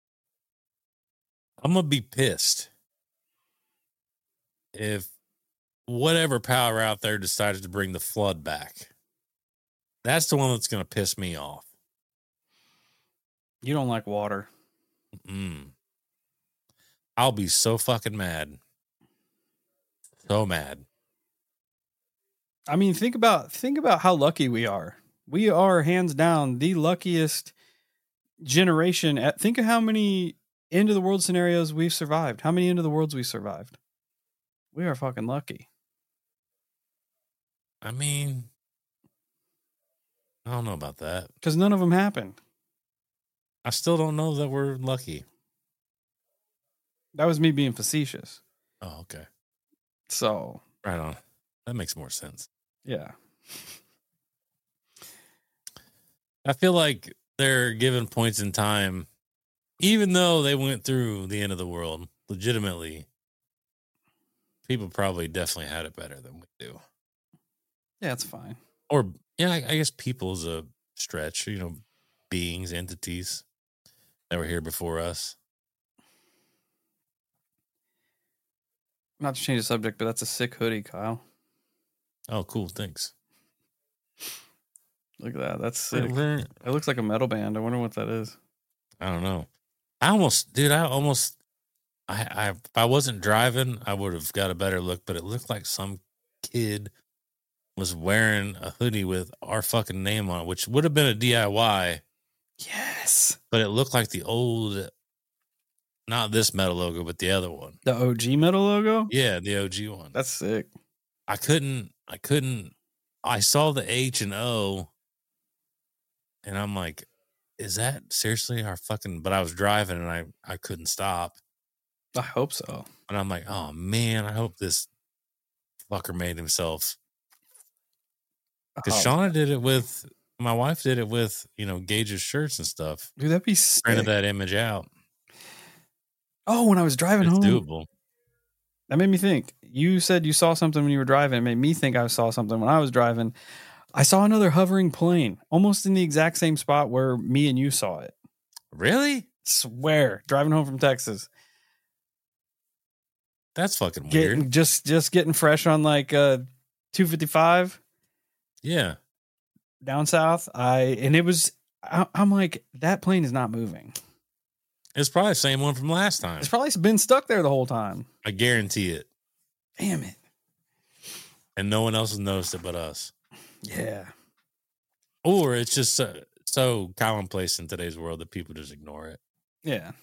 I'm going to be pissed if whatever power out there decided to bring the flood back. That's the one that's going to piss me off. You don't like water. I'll be so fucking mad. So mad. I mean, think about how lucky we are. We are hands down the luckiest generation. Think of how many end of the world scenarios we've survived. How many end of the worlds we survived? We are fucking lucky. I mean, I don't know about that. Because none of them happened. I still don't know that we're lucky. That was me being facetious. Oh, okay. So. Right on. That makes more sense. Yeah. I feel like they're given points in time, even though they went through the end of the world, legitimately, people probably definitely had it better than we do. Yeah, it's fine. Or, yeah, I guess people's a stretch, beings, entities that were here before us. Not to change the subject, but that's a sick hoodie, Kyle. Oh, cool. Thanks. Look at that. That's sick. It looks like a metal band. I wonder what that is. I don't know. If I wasn't driving, I would have got a better look, but it looked like some kid was wearing a hoodie with our fucking name on it, which would have been a DIY. Yes. But it looked like the old, not this metal logo, but the other one. The OG metal logo? Yeah, the OG one. That's sick. I saw the H and O and I'm like, is that seriously our fucking, but I was driving and I couldn't stop. I hope so. And I'm like, oh man, I hope this fucker made himself. Because Shauna did it with, my wife did it with, Gage's shirts and stuff. Dude, that'd be sick. Printed that image out. Oh, when I was driving home. It's doable. That made me think. You said you saw something when you were driving. It made me think I saw something when I was driving. I saw another hovering plane almost in the exact same spot where me and you saw it. Really? Swear. Driving home from Texas. That's fucking weird. Just getting fresh on like 255. Yeah. Down south. I'm like, that plane is not moving. It's probably the same one from last time. It's probably been stuck there the whole time. I guarantee it. Damn it. And no one else has noticed it but us. Yeah. Or it's just so commonplace in today's world that people just ignore it. Yeah.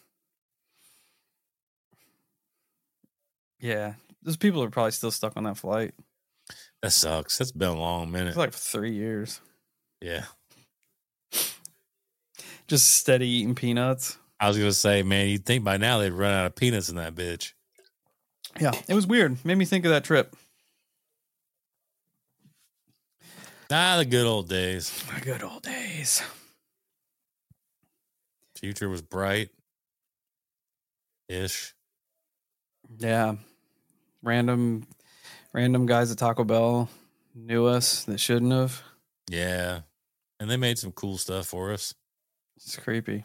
Yeah. Those people are probably still stuck on that flight. That sucks. That's been a long minute. It's like 3 years. Yeah. Just steady eating peanuts. I was going to say, man, you'd think by now they'd run out of peanuts in that bitch. Yeah. It was weird. Made me think of that trip. The good old days. The good old days. Future was bright. Ish. Yeah. Random guys at Taco Bell knew us that shouldn't have. Yeah. And they made some cool stuff for us. It's creepy.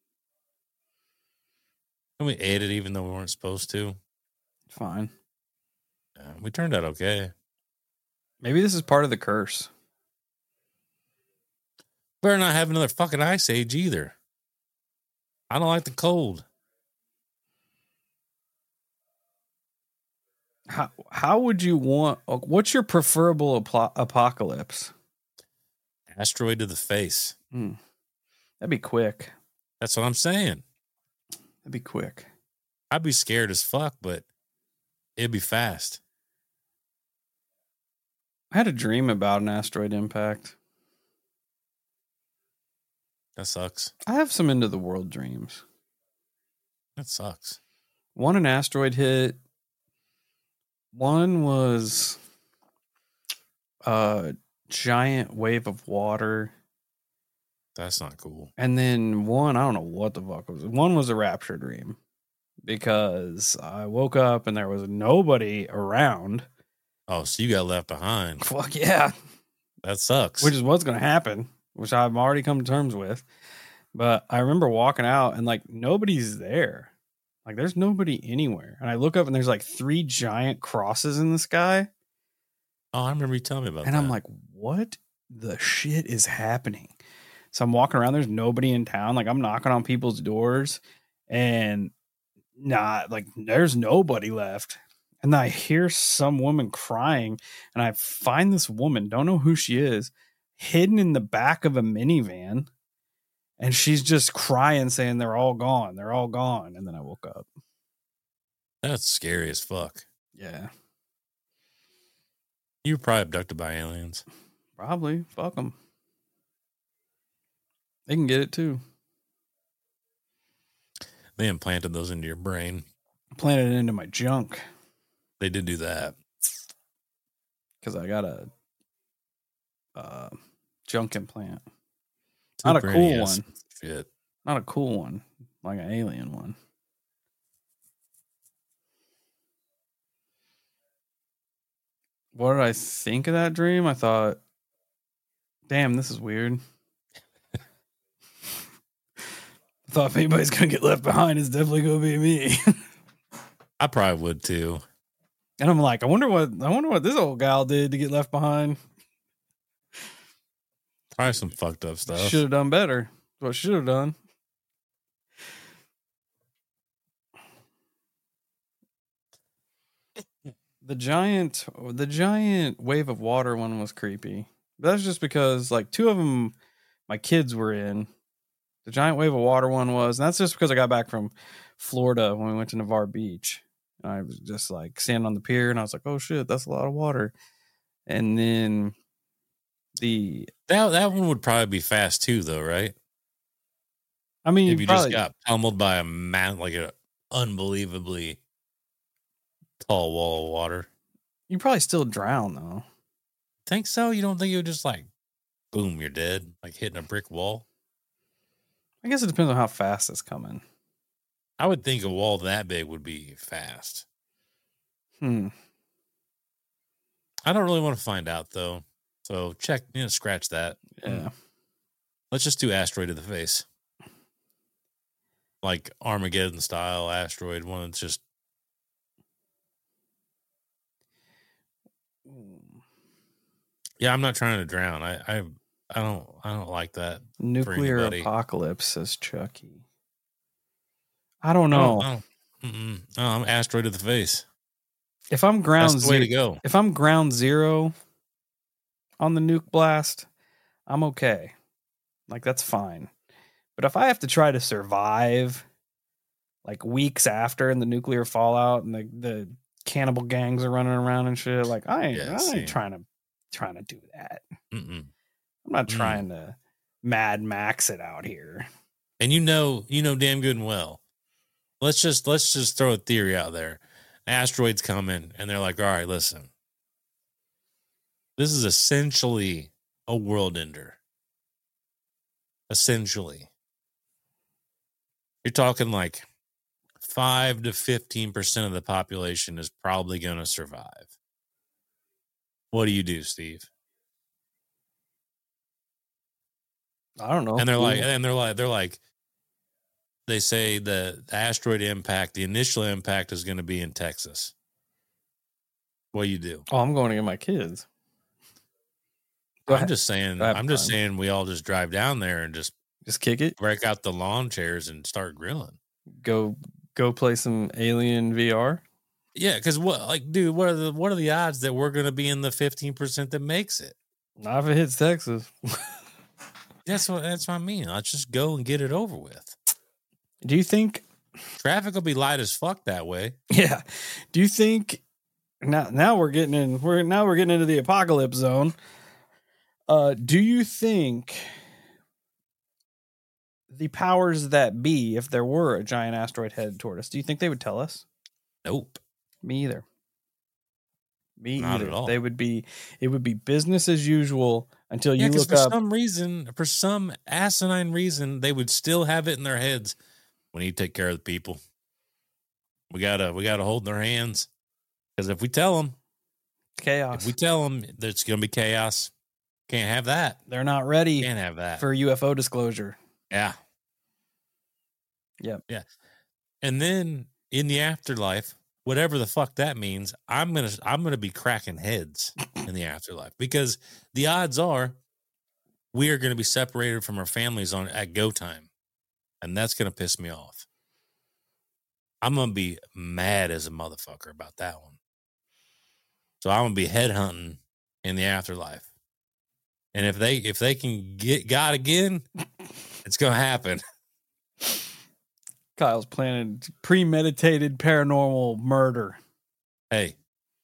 And we ate it even though we weren't supposed to. Fine. We turned out okay. Maybe this is part of the curse. Better not have another fucking ice age either. I don't like the cold. How would you want? What's your preferable apocalypse? Asteroid to the face. That'd be quick. That's what I'm saying. That'd be quick. I'd be scared as fuck, but it'd be fast. I had a dream about an asteroid impact. That sucks. I have some end of the world dreams. That sucks. One, an asteroid hit. One was a giant wave of water. That's not cool. And then one, I don't know what the fuck was. One was a rapture dream. because I woke up and there was nobody around. Oh, so you got left behind. Fuck yeah. That sucks. Which is what's going to happen, which I've already come to terms with. But I remember walking out and like nobody's there. Like there's nobody anywhere. And I look up and there's like 3 giant crosses in the sky. Oh, I remember you telling me about that. And I'm like, what the shit is happening? So I'm walking around. There's nobody in town. Like I'm knocking on people's doors and there's nobody left. And I hear some woman crying and I find this woman, don't know who she is, hidden in the back of a minivan. And she's just crying, saying they're all gone. They're all gone. And then I woke up. That's scary as fuck. Yeah. You were probably abducted by aliens. Probably. Fuck them. They can get it too. They implanted those into your brain. Planted it into my junk. They did do that. Because I got a junk implant. Not a cool one. Shit. Not a cool one. Like an alien one. What did I think of that dream? I thought, damn, this is weird. I thought if anybody's going to get left behind, it's definitely going to be me. I probably would too. And I'm like, I wonder what this old gal did to get left behind. Probably some fucked up stuff. Should have done better. What should have done. The giant wave of water one was creepy. That's just because like 2 of them my kids were in. The giant wave of water one was, and that's just because I got back from Florida when we went to Navarre Beach. And I was just like standing on the pier and I was like, oh shit, that's a lot of water. And then that one would probably be fast too, though, right? I mean, if you just got pummeled by a man like an unbelievably tall wall of water, you probably still drown though. Think so? You don't think it would just like boom, you're dead, like hitting a brick wall? I guess it depends on how fast it's coming. I would think a wall that big would be fast. I don't really want to find out though. So scratch that. Yeah. Let's just do asteroid to the face. Like Armageddon style asteroid, one that's just. Yeah, I'm not trying to drown. I don't like that. Nuclear apocalypse, says Chucky. I don't know. I'm asteroid to the face. If I'm ground That's the way to go. If I'm ground zero on the nuke blast, I'm okay. Like that's fine. But if I have to try to survive like weeks after in the nuclear fallout and the cannibal gangs are running around and shit, like I ain't trying to do that. I'm not trying to Mad Max it out here. And you know damn good and well. Let's just throw a theory out there. Asteroids come in and they're like, all right, listen. This is essentially a world ender. Essentially. You're talking like 5 to 15% of the population is probably going to survive. What do you do, Steve? I don't know. And they're like, they say the asteroid impact, the initial impact is going to be in Texas. What do you do? Oh, I'm going to get my kids. I'm just saying we all just drive down there and just kick it, break out the lawn chairs and start grilling. Go play some Alien VR. Yeah, because what are the odds that we're going to be in the 15% that makes it? Not if it hits Texas. That's what I mean. Let's just go and get it over with. Do you think traffic will be light as fuck that way? Yeah. Do you think now we're getting into the apocalypse zone? Do you think the powers that be, if there were a giant asteroid headed toward us, do you think they would tell us? Nope. Me either. Not at all. It would be business as usual until you look up. For some asinine reason, they would still have it in their heads. We need to take care of the people. We gotta hold their hands, because if we tell them Chaos. that it's gonna be chaos, can't have that. They're not ready Can't have that for UFO disclosure. Yeah. Yep. Yeah. And then in the afterlife, whatever the fuck that means, I'm gonna be cracking heads in the afterlife, because the odds are we are gonna be separated from our families at go time, and that's gonna piss me off. I'm gonna be mad as a motherfucker about that one. So I'm gonna be headhunting in the afterlife, and if they can get God again, it's gonna happen. Kyle's planning premeditated paranormal murder. Hey,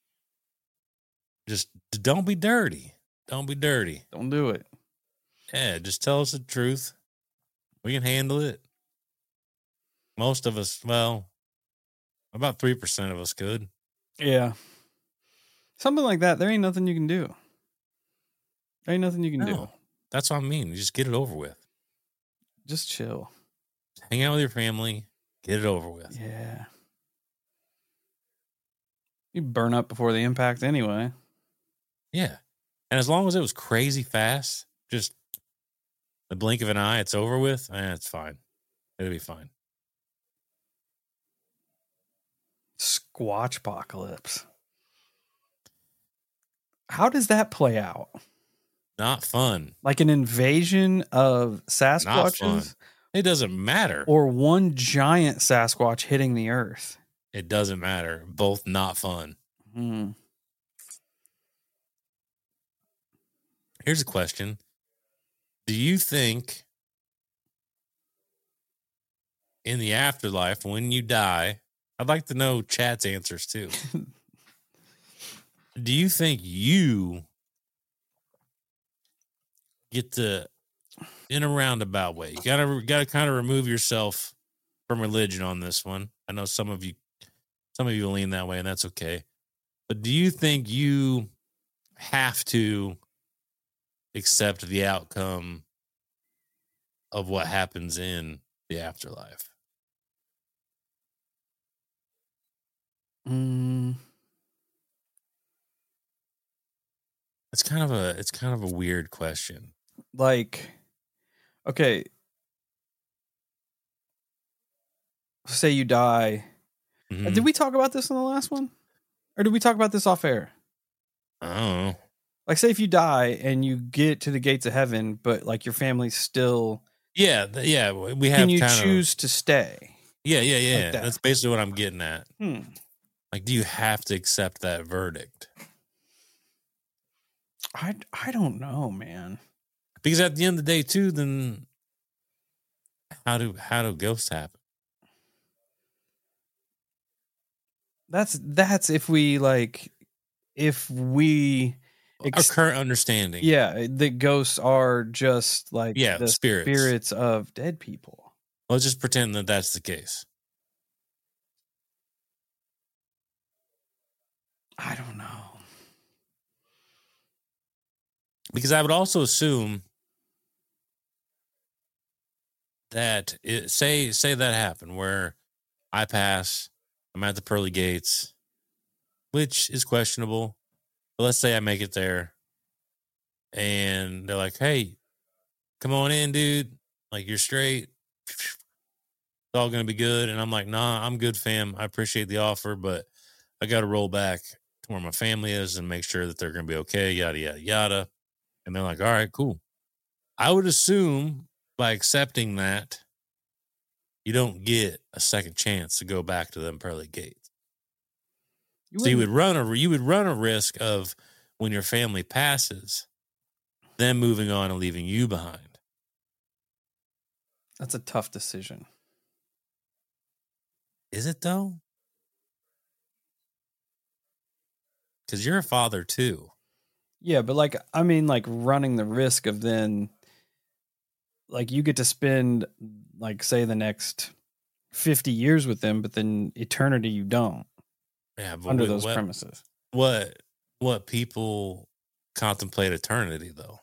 just don't be dirty. Don't be dirty. Don't do it. Yeah, just tell us the truth. We can handle it. Most of us, well, about 3% of us could. Yeah. Something like that. There ain't nothing you can do. There ain't nothing you can do. That's what I mean. You just get it over with. Just chill. Hang out with your family. Get it over with. Yeah. You burn up before the impact anyway. Yeah. And as long as it was crazy fast, just the blink of an eye, it's over with, it's fine. It'll be fine. Squatchpocalypse. How does that play out? Not fun. Like an invasion of Not fun. Sasquatches? It doesn't matter. Or one giant Sasquatch hitting the earth? It doesn't matter. Both not fun. Here's a question. Do you think in the afterlife, when you die, I'd like to know chat's answers too. Do you think you get to, in a roundabout way, you gotta kind of remove yourself from religion on this one? I know some of you lean that way, and that's okay. But do you think you have to accept the outcome of what happens in the afterlife? It's kind of a weird question. Like, okay, say you die. Mm-hmm. Did we talk about this in the last one? Or did we talk about this off air? I don't know. Like, say if you die and you get to the gates of heaven, but like your family's still... Yeah. We have. Can you choose to stay? Yeah. Like that. That's basically what I'm getting at. Like, do you have to accept that verdict? I don't know, man. Because at the end of the day, too, then how do ghosts happen? That's if we our current understanding. Yeah, the ghosts are just like the spirits of dead people. Let's just pretend that that's the case. I don't know. Because I would also assume that say that happened where I pass, I'm at the pearly gates, which is questionable. But let's say I make it there and they're like, hey, come on in, dude. Like, you're straight. It's all going to be good. And I'm like, nah, I'm good, fam. I appreciate the offer, but I got to roll back to where my family is and make sure that they're going to be okay, yada, yada, yada. And they're like, all right, cool. I would assume by accepting that, you don't get a second chance to go back to them pearly gates. So you would run a risk of, when your family passes, them moving on and leaving you behind. That's a tough decision. Is it though? Because you're a father too. Yeah, but running the risk of then, like, you get to spend, like, say the next 50 years with them, but then eternity you don't. Yeah, but under those premises. What people contemplate eternity though?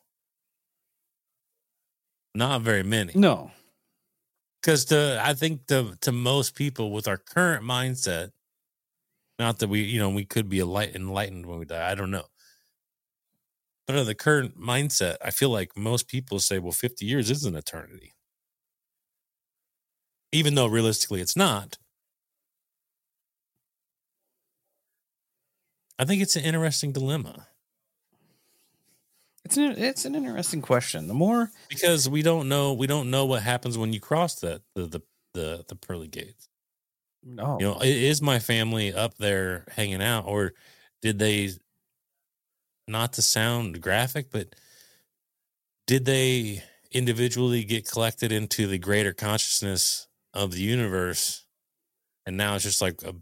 Not very many. No. Because I think to most people with our current mindset, Not that we could be enlightened when we die. I don't know. But in the current mindset, I feel like most people say, well, 50 years is an eternity. Even though realistically it's not. I think it's an interesting dilemma. It's an interesting question. The more, because we don't know what happens when you cross the pearly gates. no, Is my family up there hanging out, or did they, not to sound graphic, but did they individually get collected into the greater consciousness of the universe, and now it's just like a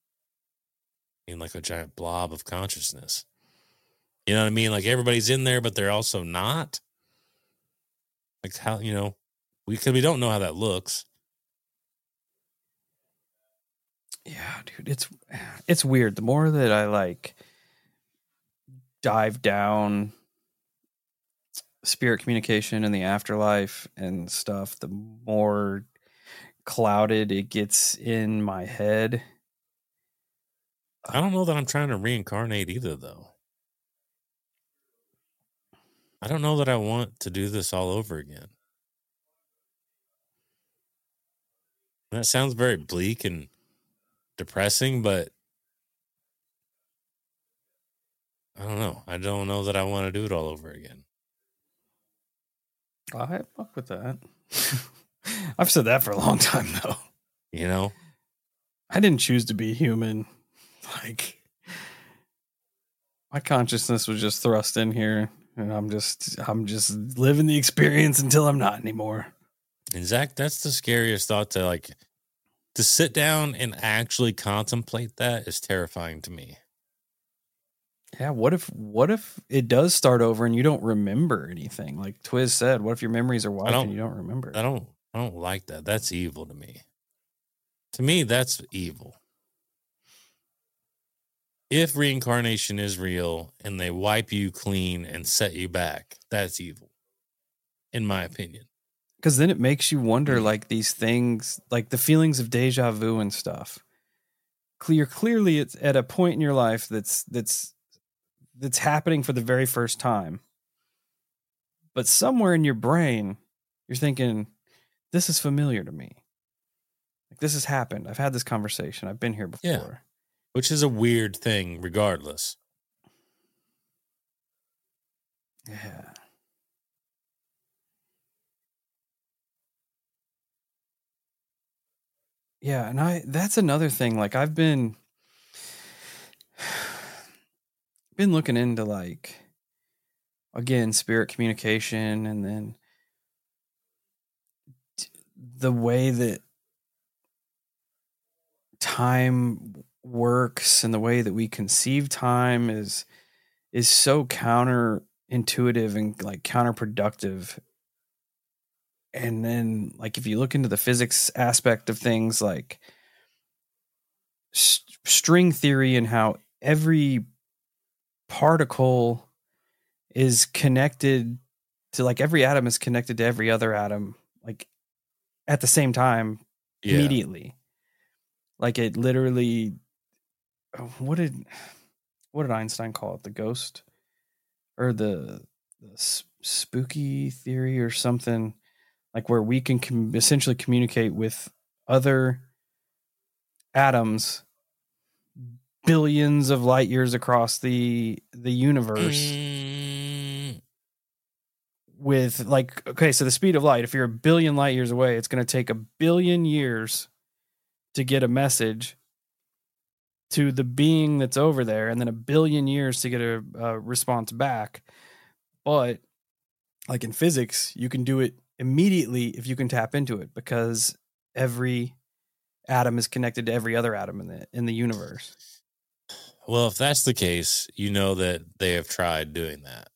giant blob of consciousness? You know what I mean? Like everybody's in there, but they're also not. Like how, because we don't know how that looks. Yeah, dude, it's weird. The more that I like dive down spirit communication and the afterlife and stuff, the more clouded it gets in my head. I don't know that I'm trying to reincarnate either, though. I don't know that I want to do this all over again. That sounds very bleak and depressing, but I don't know. I don't know that I want to do it all over again. I fuck with that. I've said that for a long time, though. I didn't choose to be human. Like, my consciousness was just thrust in here, and I'm just living the experience until I'm not anymore. And Zach, that's the scariest thought to sit down and actually contemplate that is terrifying to me. Yeah, what if it does start over and you don't remember anything? Like Twiz said, what if your memories are wiped and you don't remember? I don't like that. That's evil to me. To me, that's evil. If reincarnation is real and they wipe you clean and set you back, that's evil, in my opinion. Because then it makes you wonder, like these things, like the feelings of deja vu and stuff. Clearly, it's at a point in your life that's happening for the very first time. But somewhere in your brain, you're thinking, this is familiar to me. Like, this has happened. I've had this conversation. I've been here before. Yeah. Which is a weird thing, regardless. Yeah. Yeah, and that's another thing. Like, I've been looking into, like, again, spirit communication, and then the way that time works and the way that we conceive time is so counterintuitive and like counterproductive. And then, like, if you look into the physics aspect of things, like string theory and how every particle is connected to, like, every atom is connected to every other atom, like at the same time, immediately. Like, it literally, what did Einstein call it? The ghost or the spooky theory or something, like where we can essentially communicate with other atoms billions of light years across the universe. With, like, okay, so the speed of light, if you're a billion light years away, it's going to take a billion years to get a message to the being that's over there, and then a billion years to get a response back. But like in physics, you can do it immediately if you can tap into it, because every atom is connected to every other atom in the universe. Well, if that's the case, you know that they have tried doing that.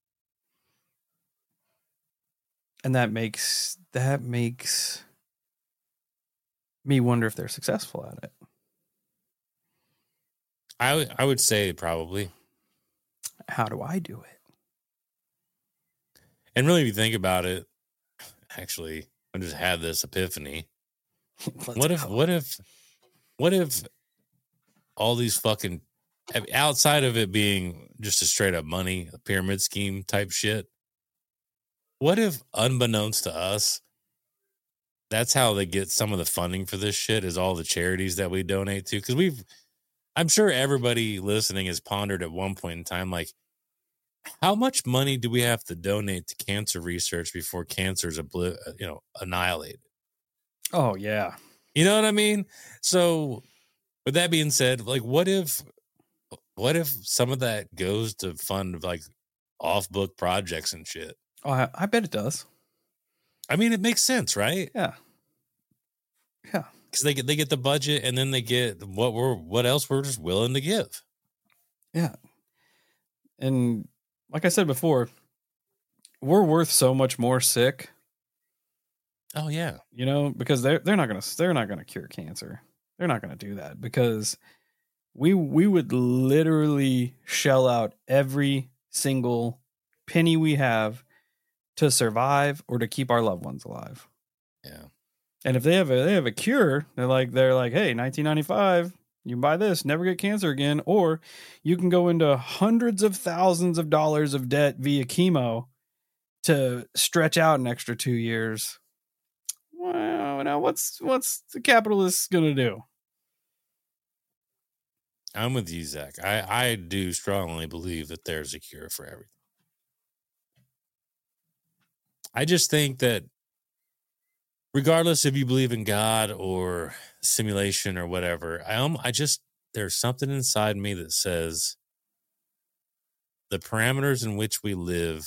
And that makes me wonder if they're successful at it. I would say probably. How do I do it? And really, if you think about it, actually, I just had this epiphany. What if all these fucking, outside of it being just a straight up money, a pyramid scheme type shit, what if, unbeknownst to us, that's how they get some of the funding for this shit, is all the charities that we donate to? Because I'm sure everybody listening has pondered at one point in time, like, how much money do we have to donate to cancer research before cancer is annihilated? Oh yeah. You know what I mean? So with that being said, like, what if some of that goes to fund like off book projects and shit? Oh, I bet it does. I mean, it makes sense, right? Yeah. Yeah. Because they get the budget, and then they get what else we're just willing to give. Yeah. And like I said before, we're worth so much more sick. Oh yeah. You know, because they're not gonna cure cancer. They're not gonna do that, because we would literally shell out every single penny we have to survive or to keep our loved ones alive. Yeah. And if they have a cure, they're like, hey, 1995, you can buy this, never get cancer again, or you can go into hundreds of thousands of dollars of debt via chemo to stretch out an extra 2 years. Well, now what's the capitalist gonna do? I'm with you, Zach. I do strongly believe that there's a cure for everything. I just think that regardless if you believe in God or simulation or whatever, there's something inside me that says the parameters in which we live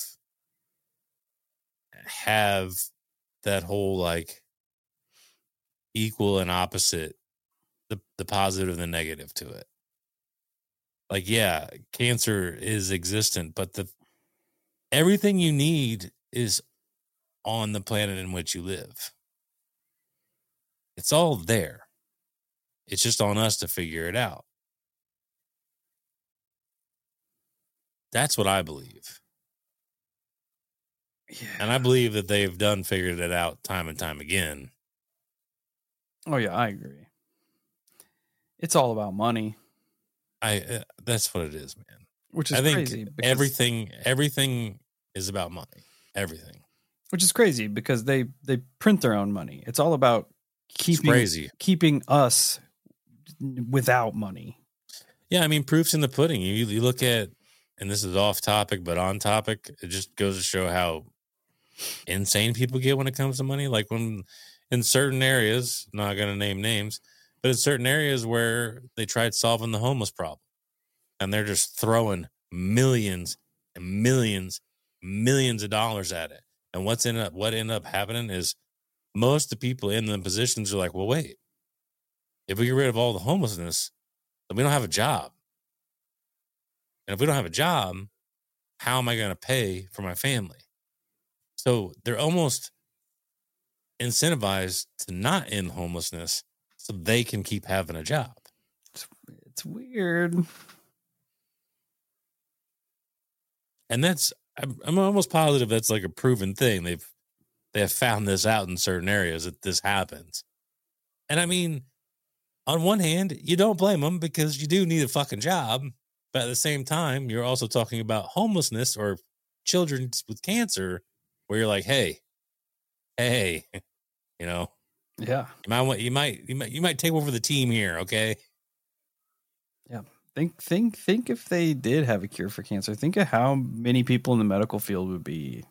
have that whole like equal and opposite, the positive and the negative to it. Like, yeah, cancer is existent, but everything you need is on the planet in which you live. It's all there. It's just on us to figure it out. That's what I believe. Yeah. And I believe that they've figured it out time and time again. Oh yeah, I agree. It's all about money. That's what it is, man. Which is crazy. Everything is about money. Everything. Which is crazy because they print their own money. It's all about keeping us without money. Yeah, I mean, proof's in the pudding. You look at, and this is off topic, but on topic, it just goes to show how insane people get when it comes to money. Like when in certain areas, not going to name names, but in certain areas where they tried solving the homeless problem, and they're just throwing millions and millions of dollars at it. And what ended up happening is most of the people in the positions are like, well, wait, if we get rid of all the homelessness, then we don't have a job. And if we don't have a job, how am I going to pay for my family? So they're almost incentivized to not end homelessness so they can keep having a job. It's weird. And I'm almost positive that's like a proven thing. They have found this out in certain areas that this happens. And I mean, on one hand, you don't blame them because you do need a fucking job. But at the same time, you're also talking about homelessness or children with cancer where you're like, hey, you know, yeah, you might take over the team here. Okay. Yeah. Think if they did have a cure for cancer, think of how many people in the medical field would be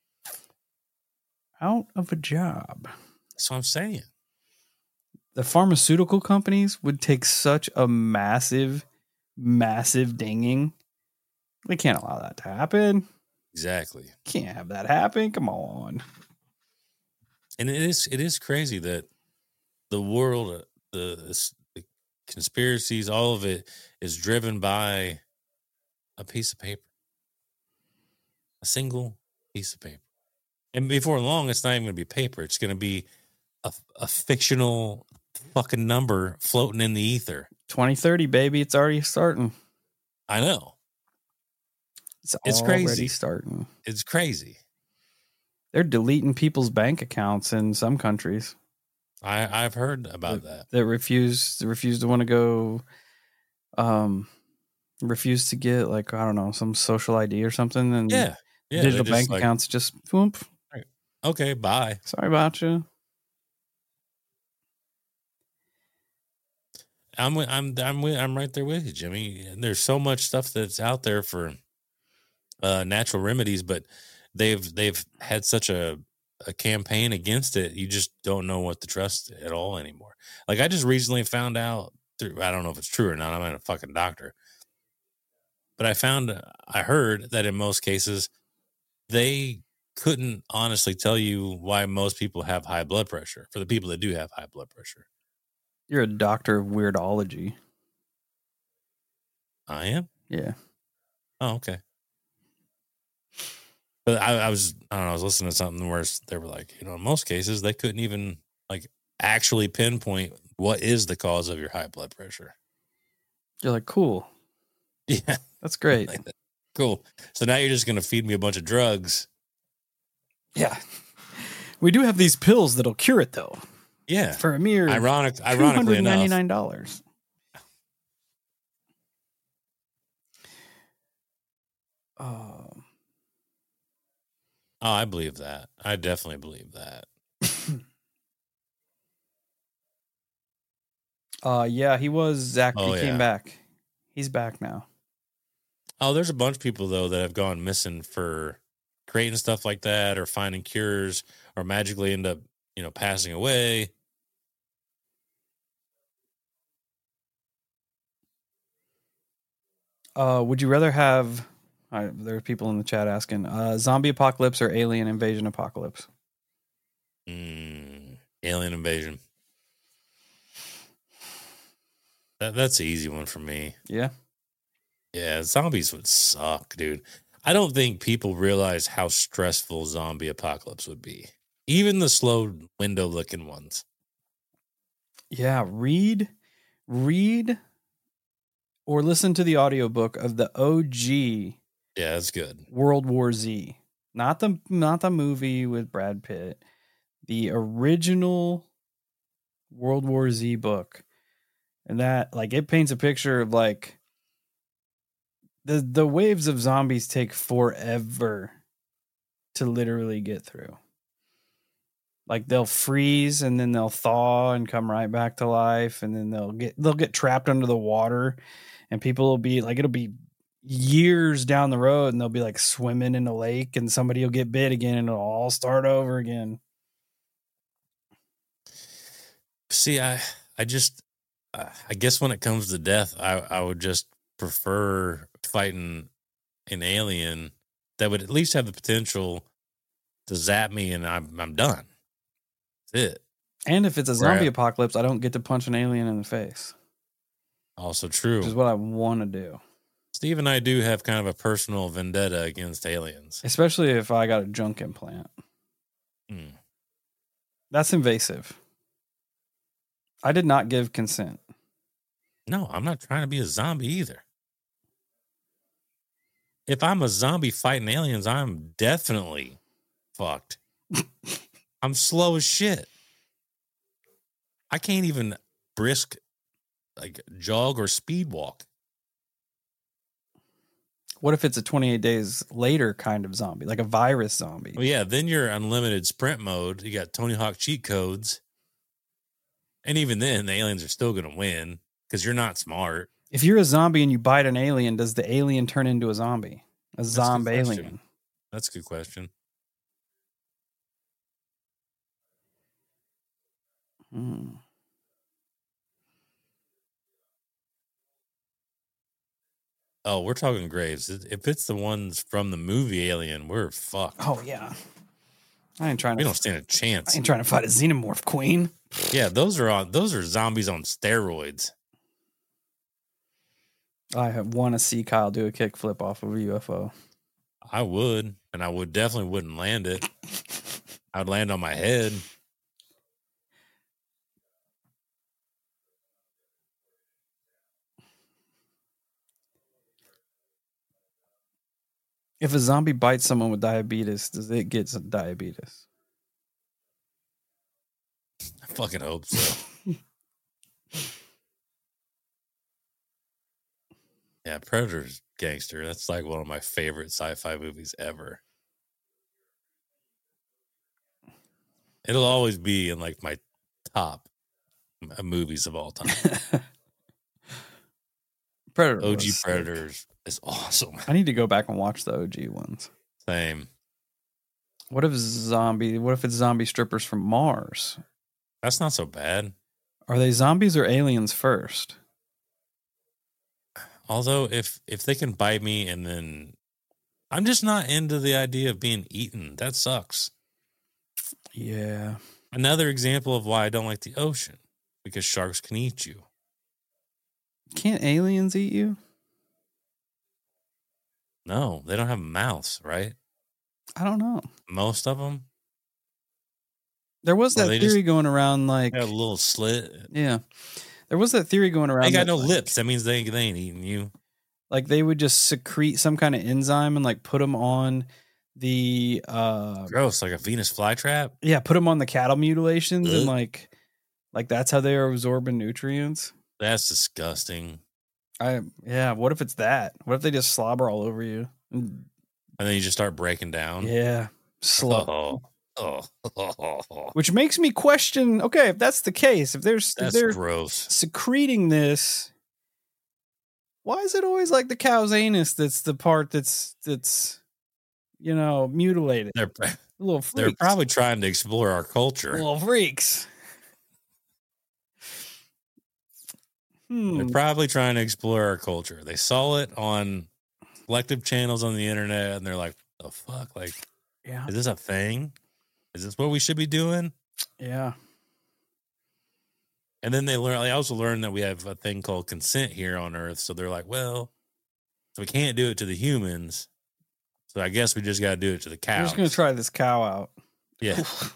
out of a job. That's what I'm saying. The pharmaceutical companies would take such a massive dinging. They can't allow that to happen. Exactly. Can't have that happen. Come on. And it is crazy that the world, the conspiracies, all of it is driven by a piece of paper, a single piece of paper. And before long, it's not even going to be paper. It's going to be a fictional fucking number floating in the ether. 2030, baby. It's already starting. I know. It's crazy. Already starting. It's crazy. They're deleting people's bank accounts in some countries. I've heard about that. That refuse to want to go refuse to get like, I don't know, some social ID or something, and Yeah. Yeah. digital They just bank accounts just whoop. okay, bye. Sorry about you. I'm right there with you, Jimmy. There's so much stuff that's out there for natural remedies, but they've had such a campaign against it. You just don't know what to trust at all anymore. Like I just recently found out through, I don't know if it's true or not. I'm not a fucking doctor, but I heard that in most cases they couldn't honestly tell you why most people have high blood pressure for the people that do have high blood pressure. You're a doctor of weirdology. I am? Yeah. Oh, okay. But I don't know, I was listening to something where they were like, in most cases they couldn't even like actually pinpoint what is the cause of your high blood pressure. You're like, cool. Yeah. That's great. Like, cool. So now you're just going to feed me a bunch of drugs. Yeah. We do have these pills that'll cure it though. Yeah. For a mere ironically enough. $299. Oh, I believe that. I definitely believe that. Yeah, he was Zach. Oh, he came back. He's back now. Oh, there's a bunch of people though that have gone missing for creating stuff like that, or finding cures, or magically end up, passing away. Would you rather have? There are people in the chat asking, zombie apocalypse or alien invasion apocalypse? Alien invasion. That's the easy one for me. Yeah. Yeah, zombies would suck, dude. I don't think people realize how stressful zombie apocalypse would be. Even the slow window looking ones. Yeah, read or listen to the audiobook of the OG. Yeah, that's good. World War Z. Not the movie with Brad Pitt. The original World War Z book. And that, like, it paints a picture of like the waves of zombies take forever to literally get through. Like they'll freeze and then they'll thaw and come right back to life, and then they'll get trapped under the water, and people will be like, it'll be years down the road and they'll be like swimming in a lake and somebody will get bit again and it'll all start over again. See, I guess when it comes to death, I would just prefer fighting an alien that would at least have the potential to zap me and I'm done. That's it. And if it's a zombie apocalypse, I don't get to punch an alien in the face. Also true. Which is what I want to do. Steve and I do have kind of a personal vendetta against aliens. Especially if I got a junk implant. That's invasive. I did not give consent. No, I'm not trying to be a zombie either. If I'm a zombie fighting aliens, I'm definitely fucked. I'm slow as shit. I can't even brisk, like, jog or speed walk. What if it's a 28 days later kind of zombie, like a virus zombie? Well, yeah, then you're unlimited sprint mode. You got Tony Hawk cheat codes. And even then, the aliens are still going to win because you're not smart. If you're a zombie and you bite an alien, does the alien turn into a zombie? A zombie alien? That's a good question. Oh, we're talking graves. If it's the ones from the movie Alien, we're fucked. Oh, yeah. We don't stand a chance. I ain't trying to fight a xenomorph queen. Yeah, those are zombies on steroids. I want to see Kyle do a kickflip off of a UFO. I would, and I would definitely wouldn't land it. I'd land on my head. If a zombie bites someone with diabetes, does it get some diabetes? I fucking hope so. Yeah, Predator's gangster. That's like one of my favorite sci-fi movies ever. It'll always be in like my top movies of all time. Predator OG was sick. Predators is awesome. I need to go back and watch the OG ones. Same. What if it's zombie strippers from Mars? That's not so bad. Are they zombies or aliens first? Although if they can bite me and then I'm just not into the idea of being eaten. That sucks. Yeah. Another example of why I don't like the ocean, because sharks can eat you. Can't aliens eat you? No, they don't have mouths, right? I don't know. Most of them. There was that theory going around, like, they got a little slit. Yeah. There was that theory going around. They got no lips. That means they ain't eating you. Like they would just secrete some kind of enzyme and like put them on the gross, like a Venus flytrap. Yeah, put them on the cattle mutilations. Ugh. And like that's how they are absorbing nutrients. That's disgusting. What if it's that? What if they just slobber all over you? And then you just start breaking down? Yeah. Slow. Which makes me question, okay, if that's the case, if they're gross. Secreting this, why is it always like the cow's anus that's the part that's mutilated? They're little freaks. They're probably trying to explore our culture. Little freaks. They're probably trying to explore our culture. They saw it on selective channels on the internet and they're like, the fuck? Like, yeah, is this a thing? Is this what we should be doing? Yeah. And then they also learned that we have a thing called consent here on Earth. So they're like, well, so we can't do it to the humans. So I guess we just got to do it to the cows. We're just going to try this cow out. Yeah.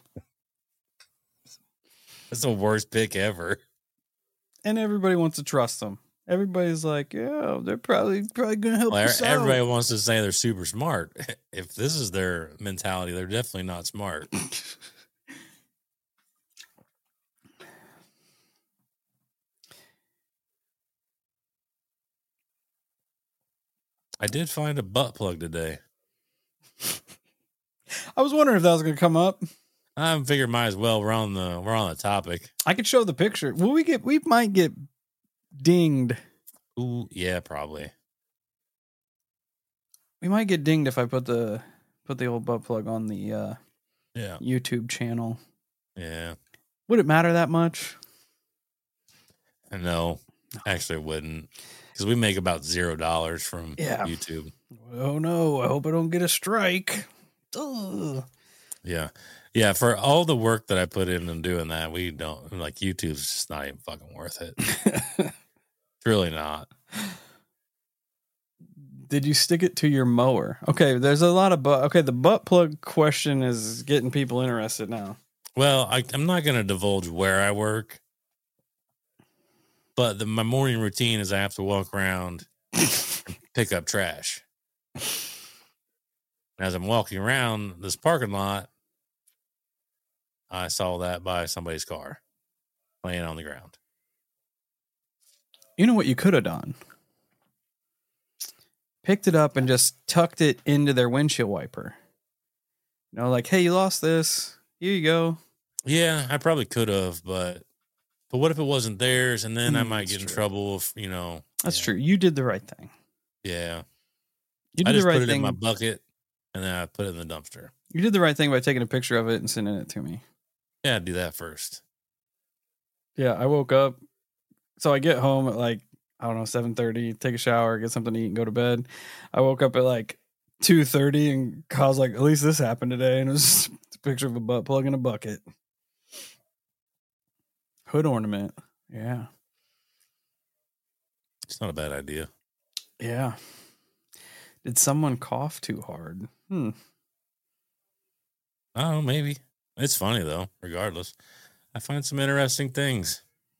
That's the worst pick ever. And everybody wants to trust them. Everybody's like, yeah, they're probably going to help us out. Everybody wants to say they're super smart. If this is their mentality, they're definitely not smart. I did find a butt plug today. I was wondering if that was going to come up. I figured might as well. We're on the topic. I could show the picture. We might get dinged. Ooh, yeah, probably. We might get dinged if I put the old butt plug on the yeah YouTube channel. Yeah. Would it matter that much? No, actually, it wouldn't. Because we make about $0 from YouTube. Oh no! I hope I don't get a strike. Ugh. Yeah. Yeah, for all the work that I put in doing that, we don't, like, YouTube's just not even fucking worth it. It's really not. Did you stick it to your mower? Okay, there's a lot of the butt plug question is getting people interested now. Well, I'm not going to divulge where I work, but my morning routine is I have to walk around and pick up trash. As I'm walking around this parking lot, I saw that by somebody's car laying on the ground. You know what you could have done? Picked it up and just tucked it into their windshield wiper. You know, like, hey, you lost this. Here you go. Yeah, I probably could have, but what if it wasn't theirs? And then I might get in trouble if, That's true. You did the right thing. Yeah. You did I just the right put it thing. in my bucket and then I put it in the dumpster. You did the right thing by taking a picture of it and sending it to me. Yeah, I'd do that first. Yeah, I woke up. So I get home at 7:30, take a shower, get something to eat, and go to bed. I woke up at 2:30 and Kyle's like, at least this happened today. And it was just a picture of a butt plug in a bucket. Hood ornament. Yeah. It's not a bad idea. Yeah. Did someone cough too hard? I don't know, maybe. It's funny, though, regardless. I find some interesting things.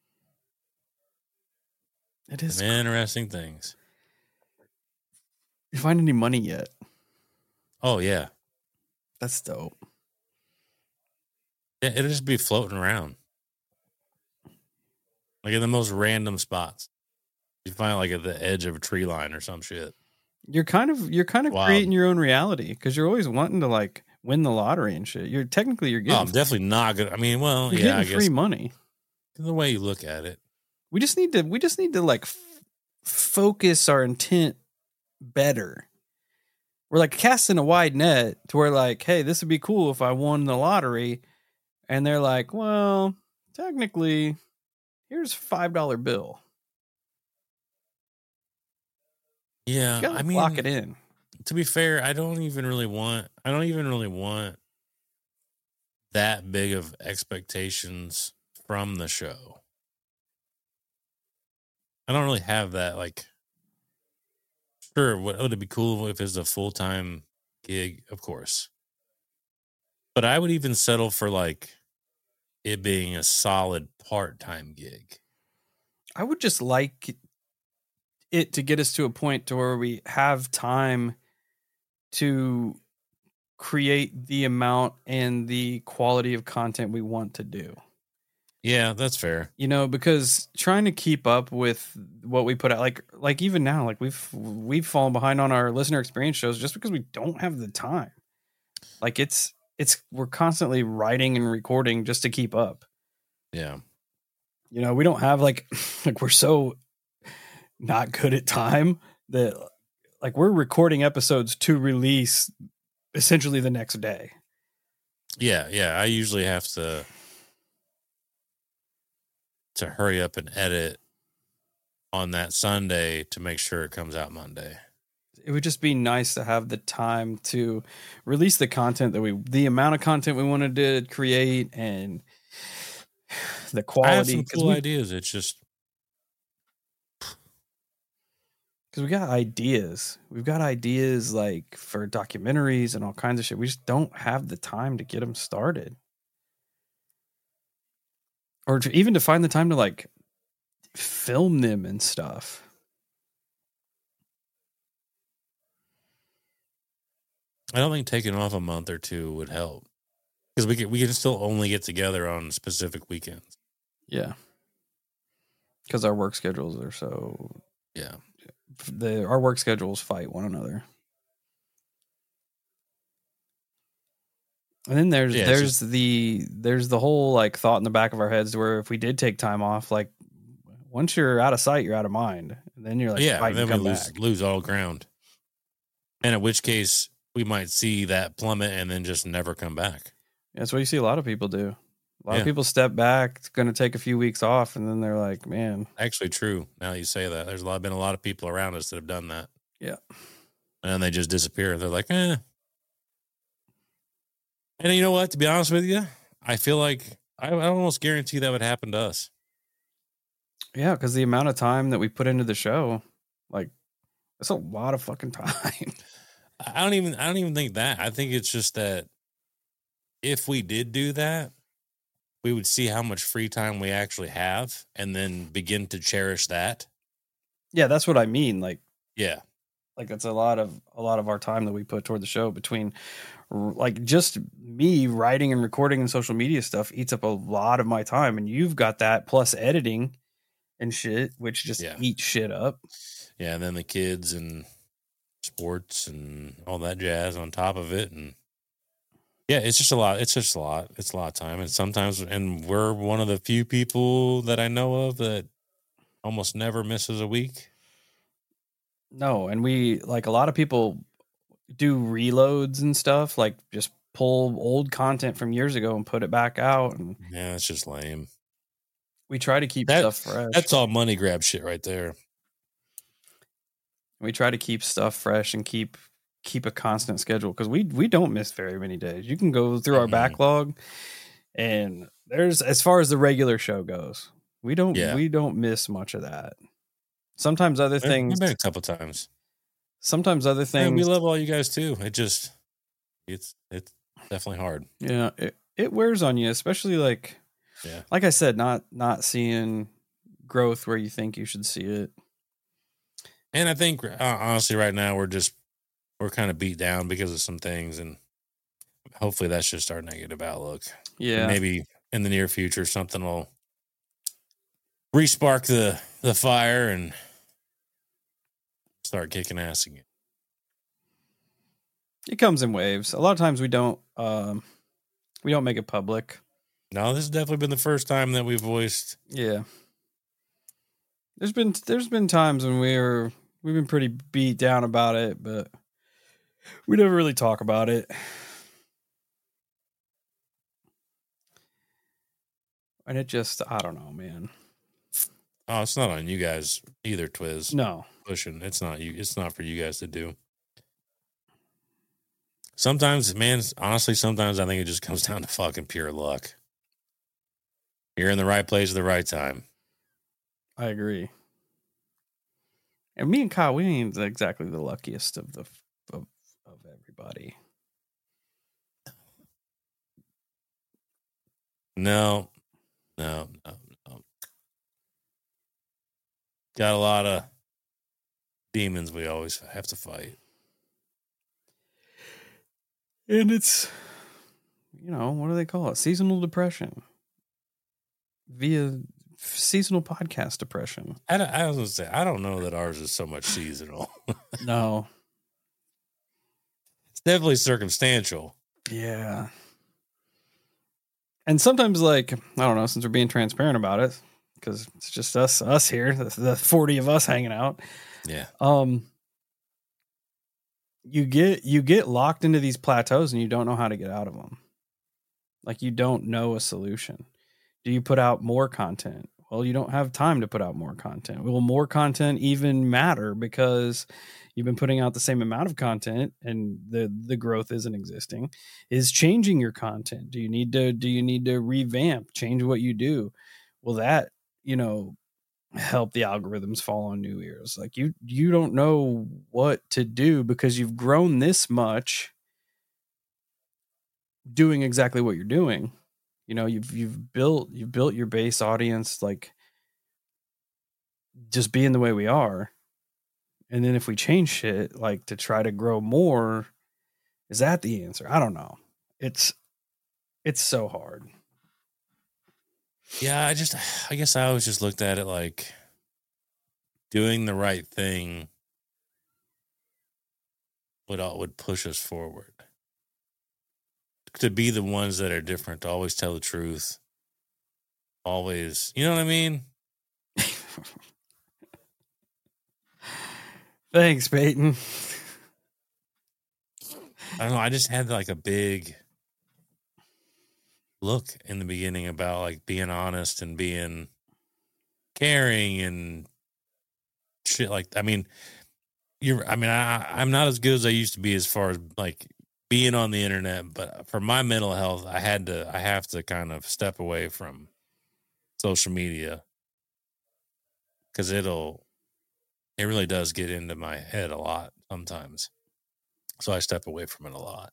It is some interesting things. You find any money yet? Oh, yeah. That's dope. Yeah, it'll just be floating around. Like in the most random spots. You find it like at the edge of a tree line or some shit. You're kind of Wow. creating your own reality because you're always wanting to like win the lottery and shit. You're getting. I'm definitely not good. I mean, well, you're yeah, getting I guess free money. the way you look at it. We just need to like focus our intent better. We're like casting a wide net to where like, hey, this would be cool if I won the lottery, and they're like, well, technically, here's a $5 bill. Yeah, You gotta I mean, lock it in. To be fair, I don't even really want that big of expectations from the show. I don't really have that. Like, sure, would it be cool if it was a full-time gig? Of course. But I would even settle for like it being a solid part-time gig. I would just like it to get us to a point to where we have time to create the amount and the quality of content we want to do. Yeah, that's fair. You know, because trying to keep up with what we put out, like even now, like we've fallen behind on our listener experience shows just because we don't have the time. Like it's we're constantly writing and recording just to keep up. Yeah. You know, we don't have like we're so not good at time that like we're recording episodes to release essentially the next day. Yeah, I usually have to hurry up and edit on that Sunday to make sure it comes out Monday. It would just be nice to have the time to release the content the amount of content we wanted to create and the quality. I have some cool ideas. It's just because we got ideas. We've got ideas like for documentaries and all kinds of shit. We just don't have the time to get them started. Or even to find the time to like film them and stuff. I don't think taking off a month or two would help because we can still only get together on specific weekends. Yeah, because our work schedules are so our work schedules fight one another. And then there's the whole like thought in the back of our heads where if we did take time off, like once you're out of sight, you're out of mind. And then you're like, then we lose all ground. And in which case we might see that plummet and then just never come back. That's what you see a lot of people do. A lot of people step back, it's going to take a few weeks off, and then they're like, man. Actually true. Now that you say that, there's been a lot of people around us that have done that. Yeah. And then they just disappear. They're like, eh. And you know what? To be honest with you, I feel like I almost guarantee that would happen to us. Yeah, because the amount of time that we put into the show, like, that's a lot of fucking time. I don't even think that. I think it's just that if we did do that, we would see how much free time we actually have and then begin to cherish that. Yeah, that's what I mean. Like, yeah. Like that's a lot of our time that we put toward the show between like just me writing and recording and social media stuff eats up a lot of my time. And you've got that plus editing and shit, which just eats shit up. Yeah. And then the kids and sports and all that jazz on top of it. And yeah, it's just a lot. It's a lot of time. And sometimes, and we're one of the few people that I know of that almost never misses a week. No, and we like a lot of people do reloads and stuff, like just pull old content from years ago and put it back out. And yeah, that's just lame. We try to keep stuff fresh. That's all money grab shit right there. We try to keep stuff fresh and keep a constant schedule because we don't miss very many days. You can go through our backlog, and there's as far as the regular show goes, we don't miss much of that. Sometimes other things. I've been a couple times. Sometimes other things. We love all you guys too. It's definitely hard. Yeah, it wears on you, especially like I said, not seeing growth where you think you should see it. And I think honestly, right now we're kind of beat down because of some things, and hopefully that's just our negative outlook. Yeah, and maybe in the near future something will re-spark the fire and start kicking ass again. It comes in waves. A lot of times we don't make it public. No, this has definitely been the first time that we've voiced. Yeah. There's been times when we've been pretty beat down about it, but we never really talk about it. And it just, I don't know, man. Oh, it's not on you guys either, Twiz. No. Pushing. It's not you. It's not for you guys to do. Sometimes, man, honestly, sometimes I think it just comes down to fucking pure luck. You're in the right place at the right time. I agree. And me and Kyle, we ain't exactly the luckiest of everybody. No. Got a lot of demons we always have to fight. And it's, what do they call it? Seasonal depression. Via seasonal podcast depression. I was going to say, I don't know that ours is so much seasonal. No. It's definitely circumstantial. Yeah. And sometimes, like, I don't know, since we're being transparent about it, because it's just us here, the 40 of us hanging out. Yeah. You get locked into these plateaus and you don't know how to get out of them. Like, you don't know a solution. Do you put out more content? Well, you don't have time to put out more content. Will more content even matter because you've been putting out the same amount of content and the growth isn't existing? Is changing your content? Do you need to revamp, change what you do? Will that, help the algorithms fall on new ears? Like, you don't know what to do because you've grown this much doing exactly what you're doing. You've built your base audience, like, just being the way we are. And then if we change shit, like, to try to grow more, is that the answer? I don't know. It's so hard. Yeah, I guess I always just looked at it like doing the right thing would push us forward. To be the ones that are different, to always tell the truth. Always, you know what I mean? Thanks, Peyton. I don't know. I just had like a big look in the beginning about like being honest and being caring and shit. Like, I mean, I'm not as good as I used to be as far as like being on the internet, but for my mental health, I have to kind of step away from social media because it really does get into my head a lot sometimes. So I step away from it a lot.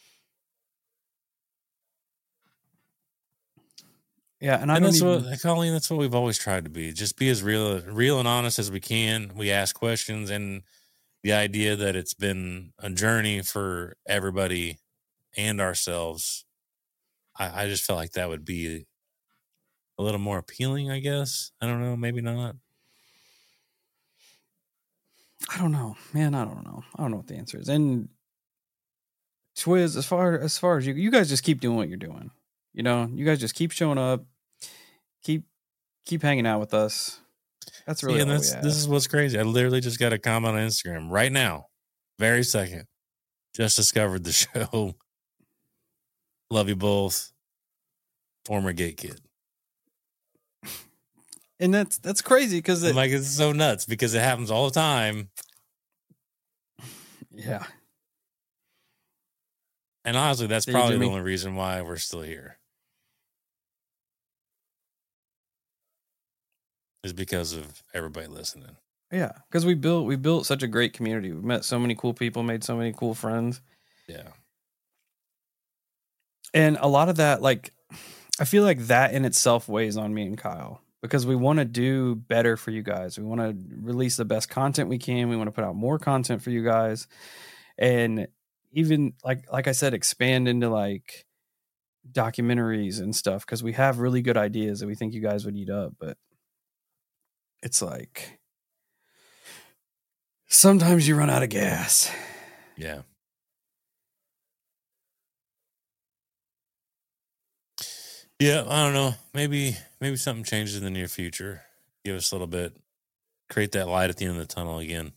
Yeah, and Colleen, that's what we've always tried to be. Just be as real and honest as we can. We ask questions, and the idea that it's been a journey for everybody and ourselves, I just felt like that would be a little more appealing, I guess. I don't know, maybe not. I don't know, man. I don't know what the answer is. And Twiz, as far as you guys just keep doing what you're doing. You guys just keep showing up, keep hanging out with us. That's really all we ask. This is what's crazy. I literally just got a comment on Instagram right now, very second. Just discovered the show. Love you both. Former gay kid. And that's crazy because it's so nuts because it happens all the time. Yeah. And honestly, that's probably the only reason why we're still here. Is because of everybody listening. Yeah, because we built such a great community. We met so many cool people, made so many cool friends. Yeah. And a lot of that, like, I feel like that in itself weighs on me and Kyle because we want to do better for you guys. We want to release the best content we can. We want to put out more content for you guys. And even like I said, expand into like documentaries and stuff because we have really good ideas that we think you guys would eat up. But it's like, sometimes you run out of gas. Yeah. Yeah, I don't know. Maybe something changes in the near future. Give us a little bit, create that light at the end of the tunnel again.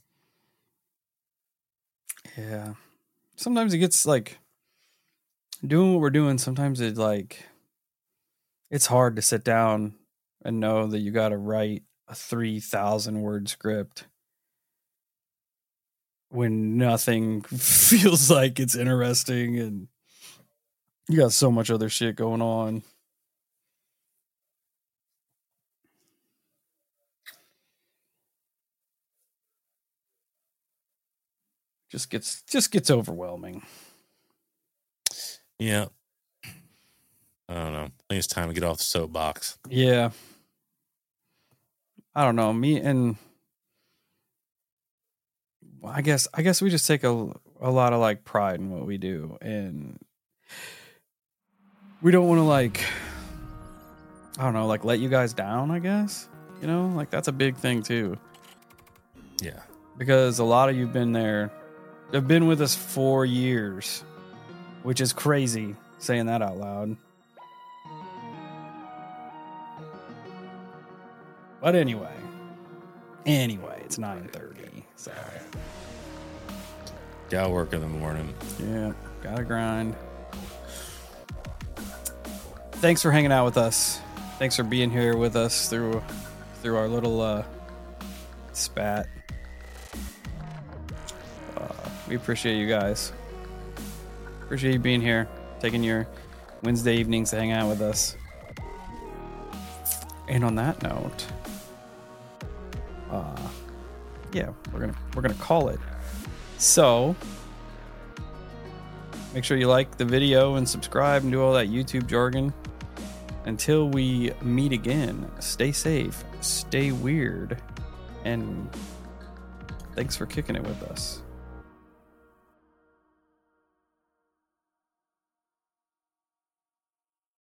Yeah. Sometimes it gets like doing what we're doing. Sometimes it's hard to sit down and know that you got to write a 3,000 word script when nothing feels like it's interesting and you got so much other shit going on. Just gets overwhelming. Yeah. I don't know. I think it's time to get off the soapbox. Yeah. I don't know. I guess we just take a lot of like pride in what we do, and we don't want to like, I don't know, like let you guys down, I guess. You know, like that's a big thing too. Yeah. Because a lot of you've been there, have been with us 4 years, which is crazy saying that out loud. But anyway, it's 9:30. So Gotta work in the morning. yeah, gotta grind. Thanks for hanging out with us. Thanks for being here with us through our little spat. We appreciate you guys. Appreciate you being here, taking your Wednesday evenings to hang out with us. And on that note, yeah, we're gonna call it. So make sure you like the video and subscribe and do all that YouTube jargon. Until we meet again, stay safe, stay weird, and thanks for kicking it with us.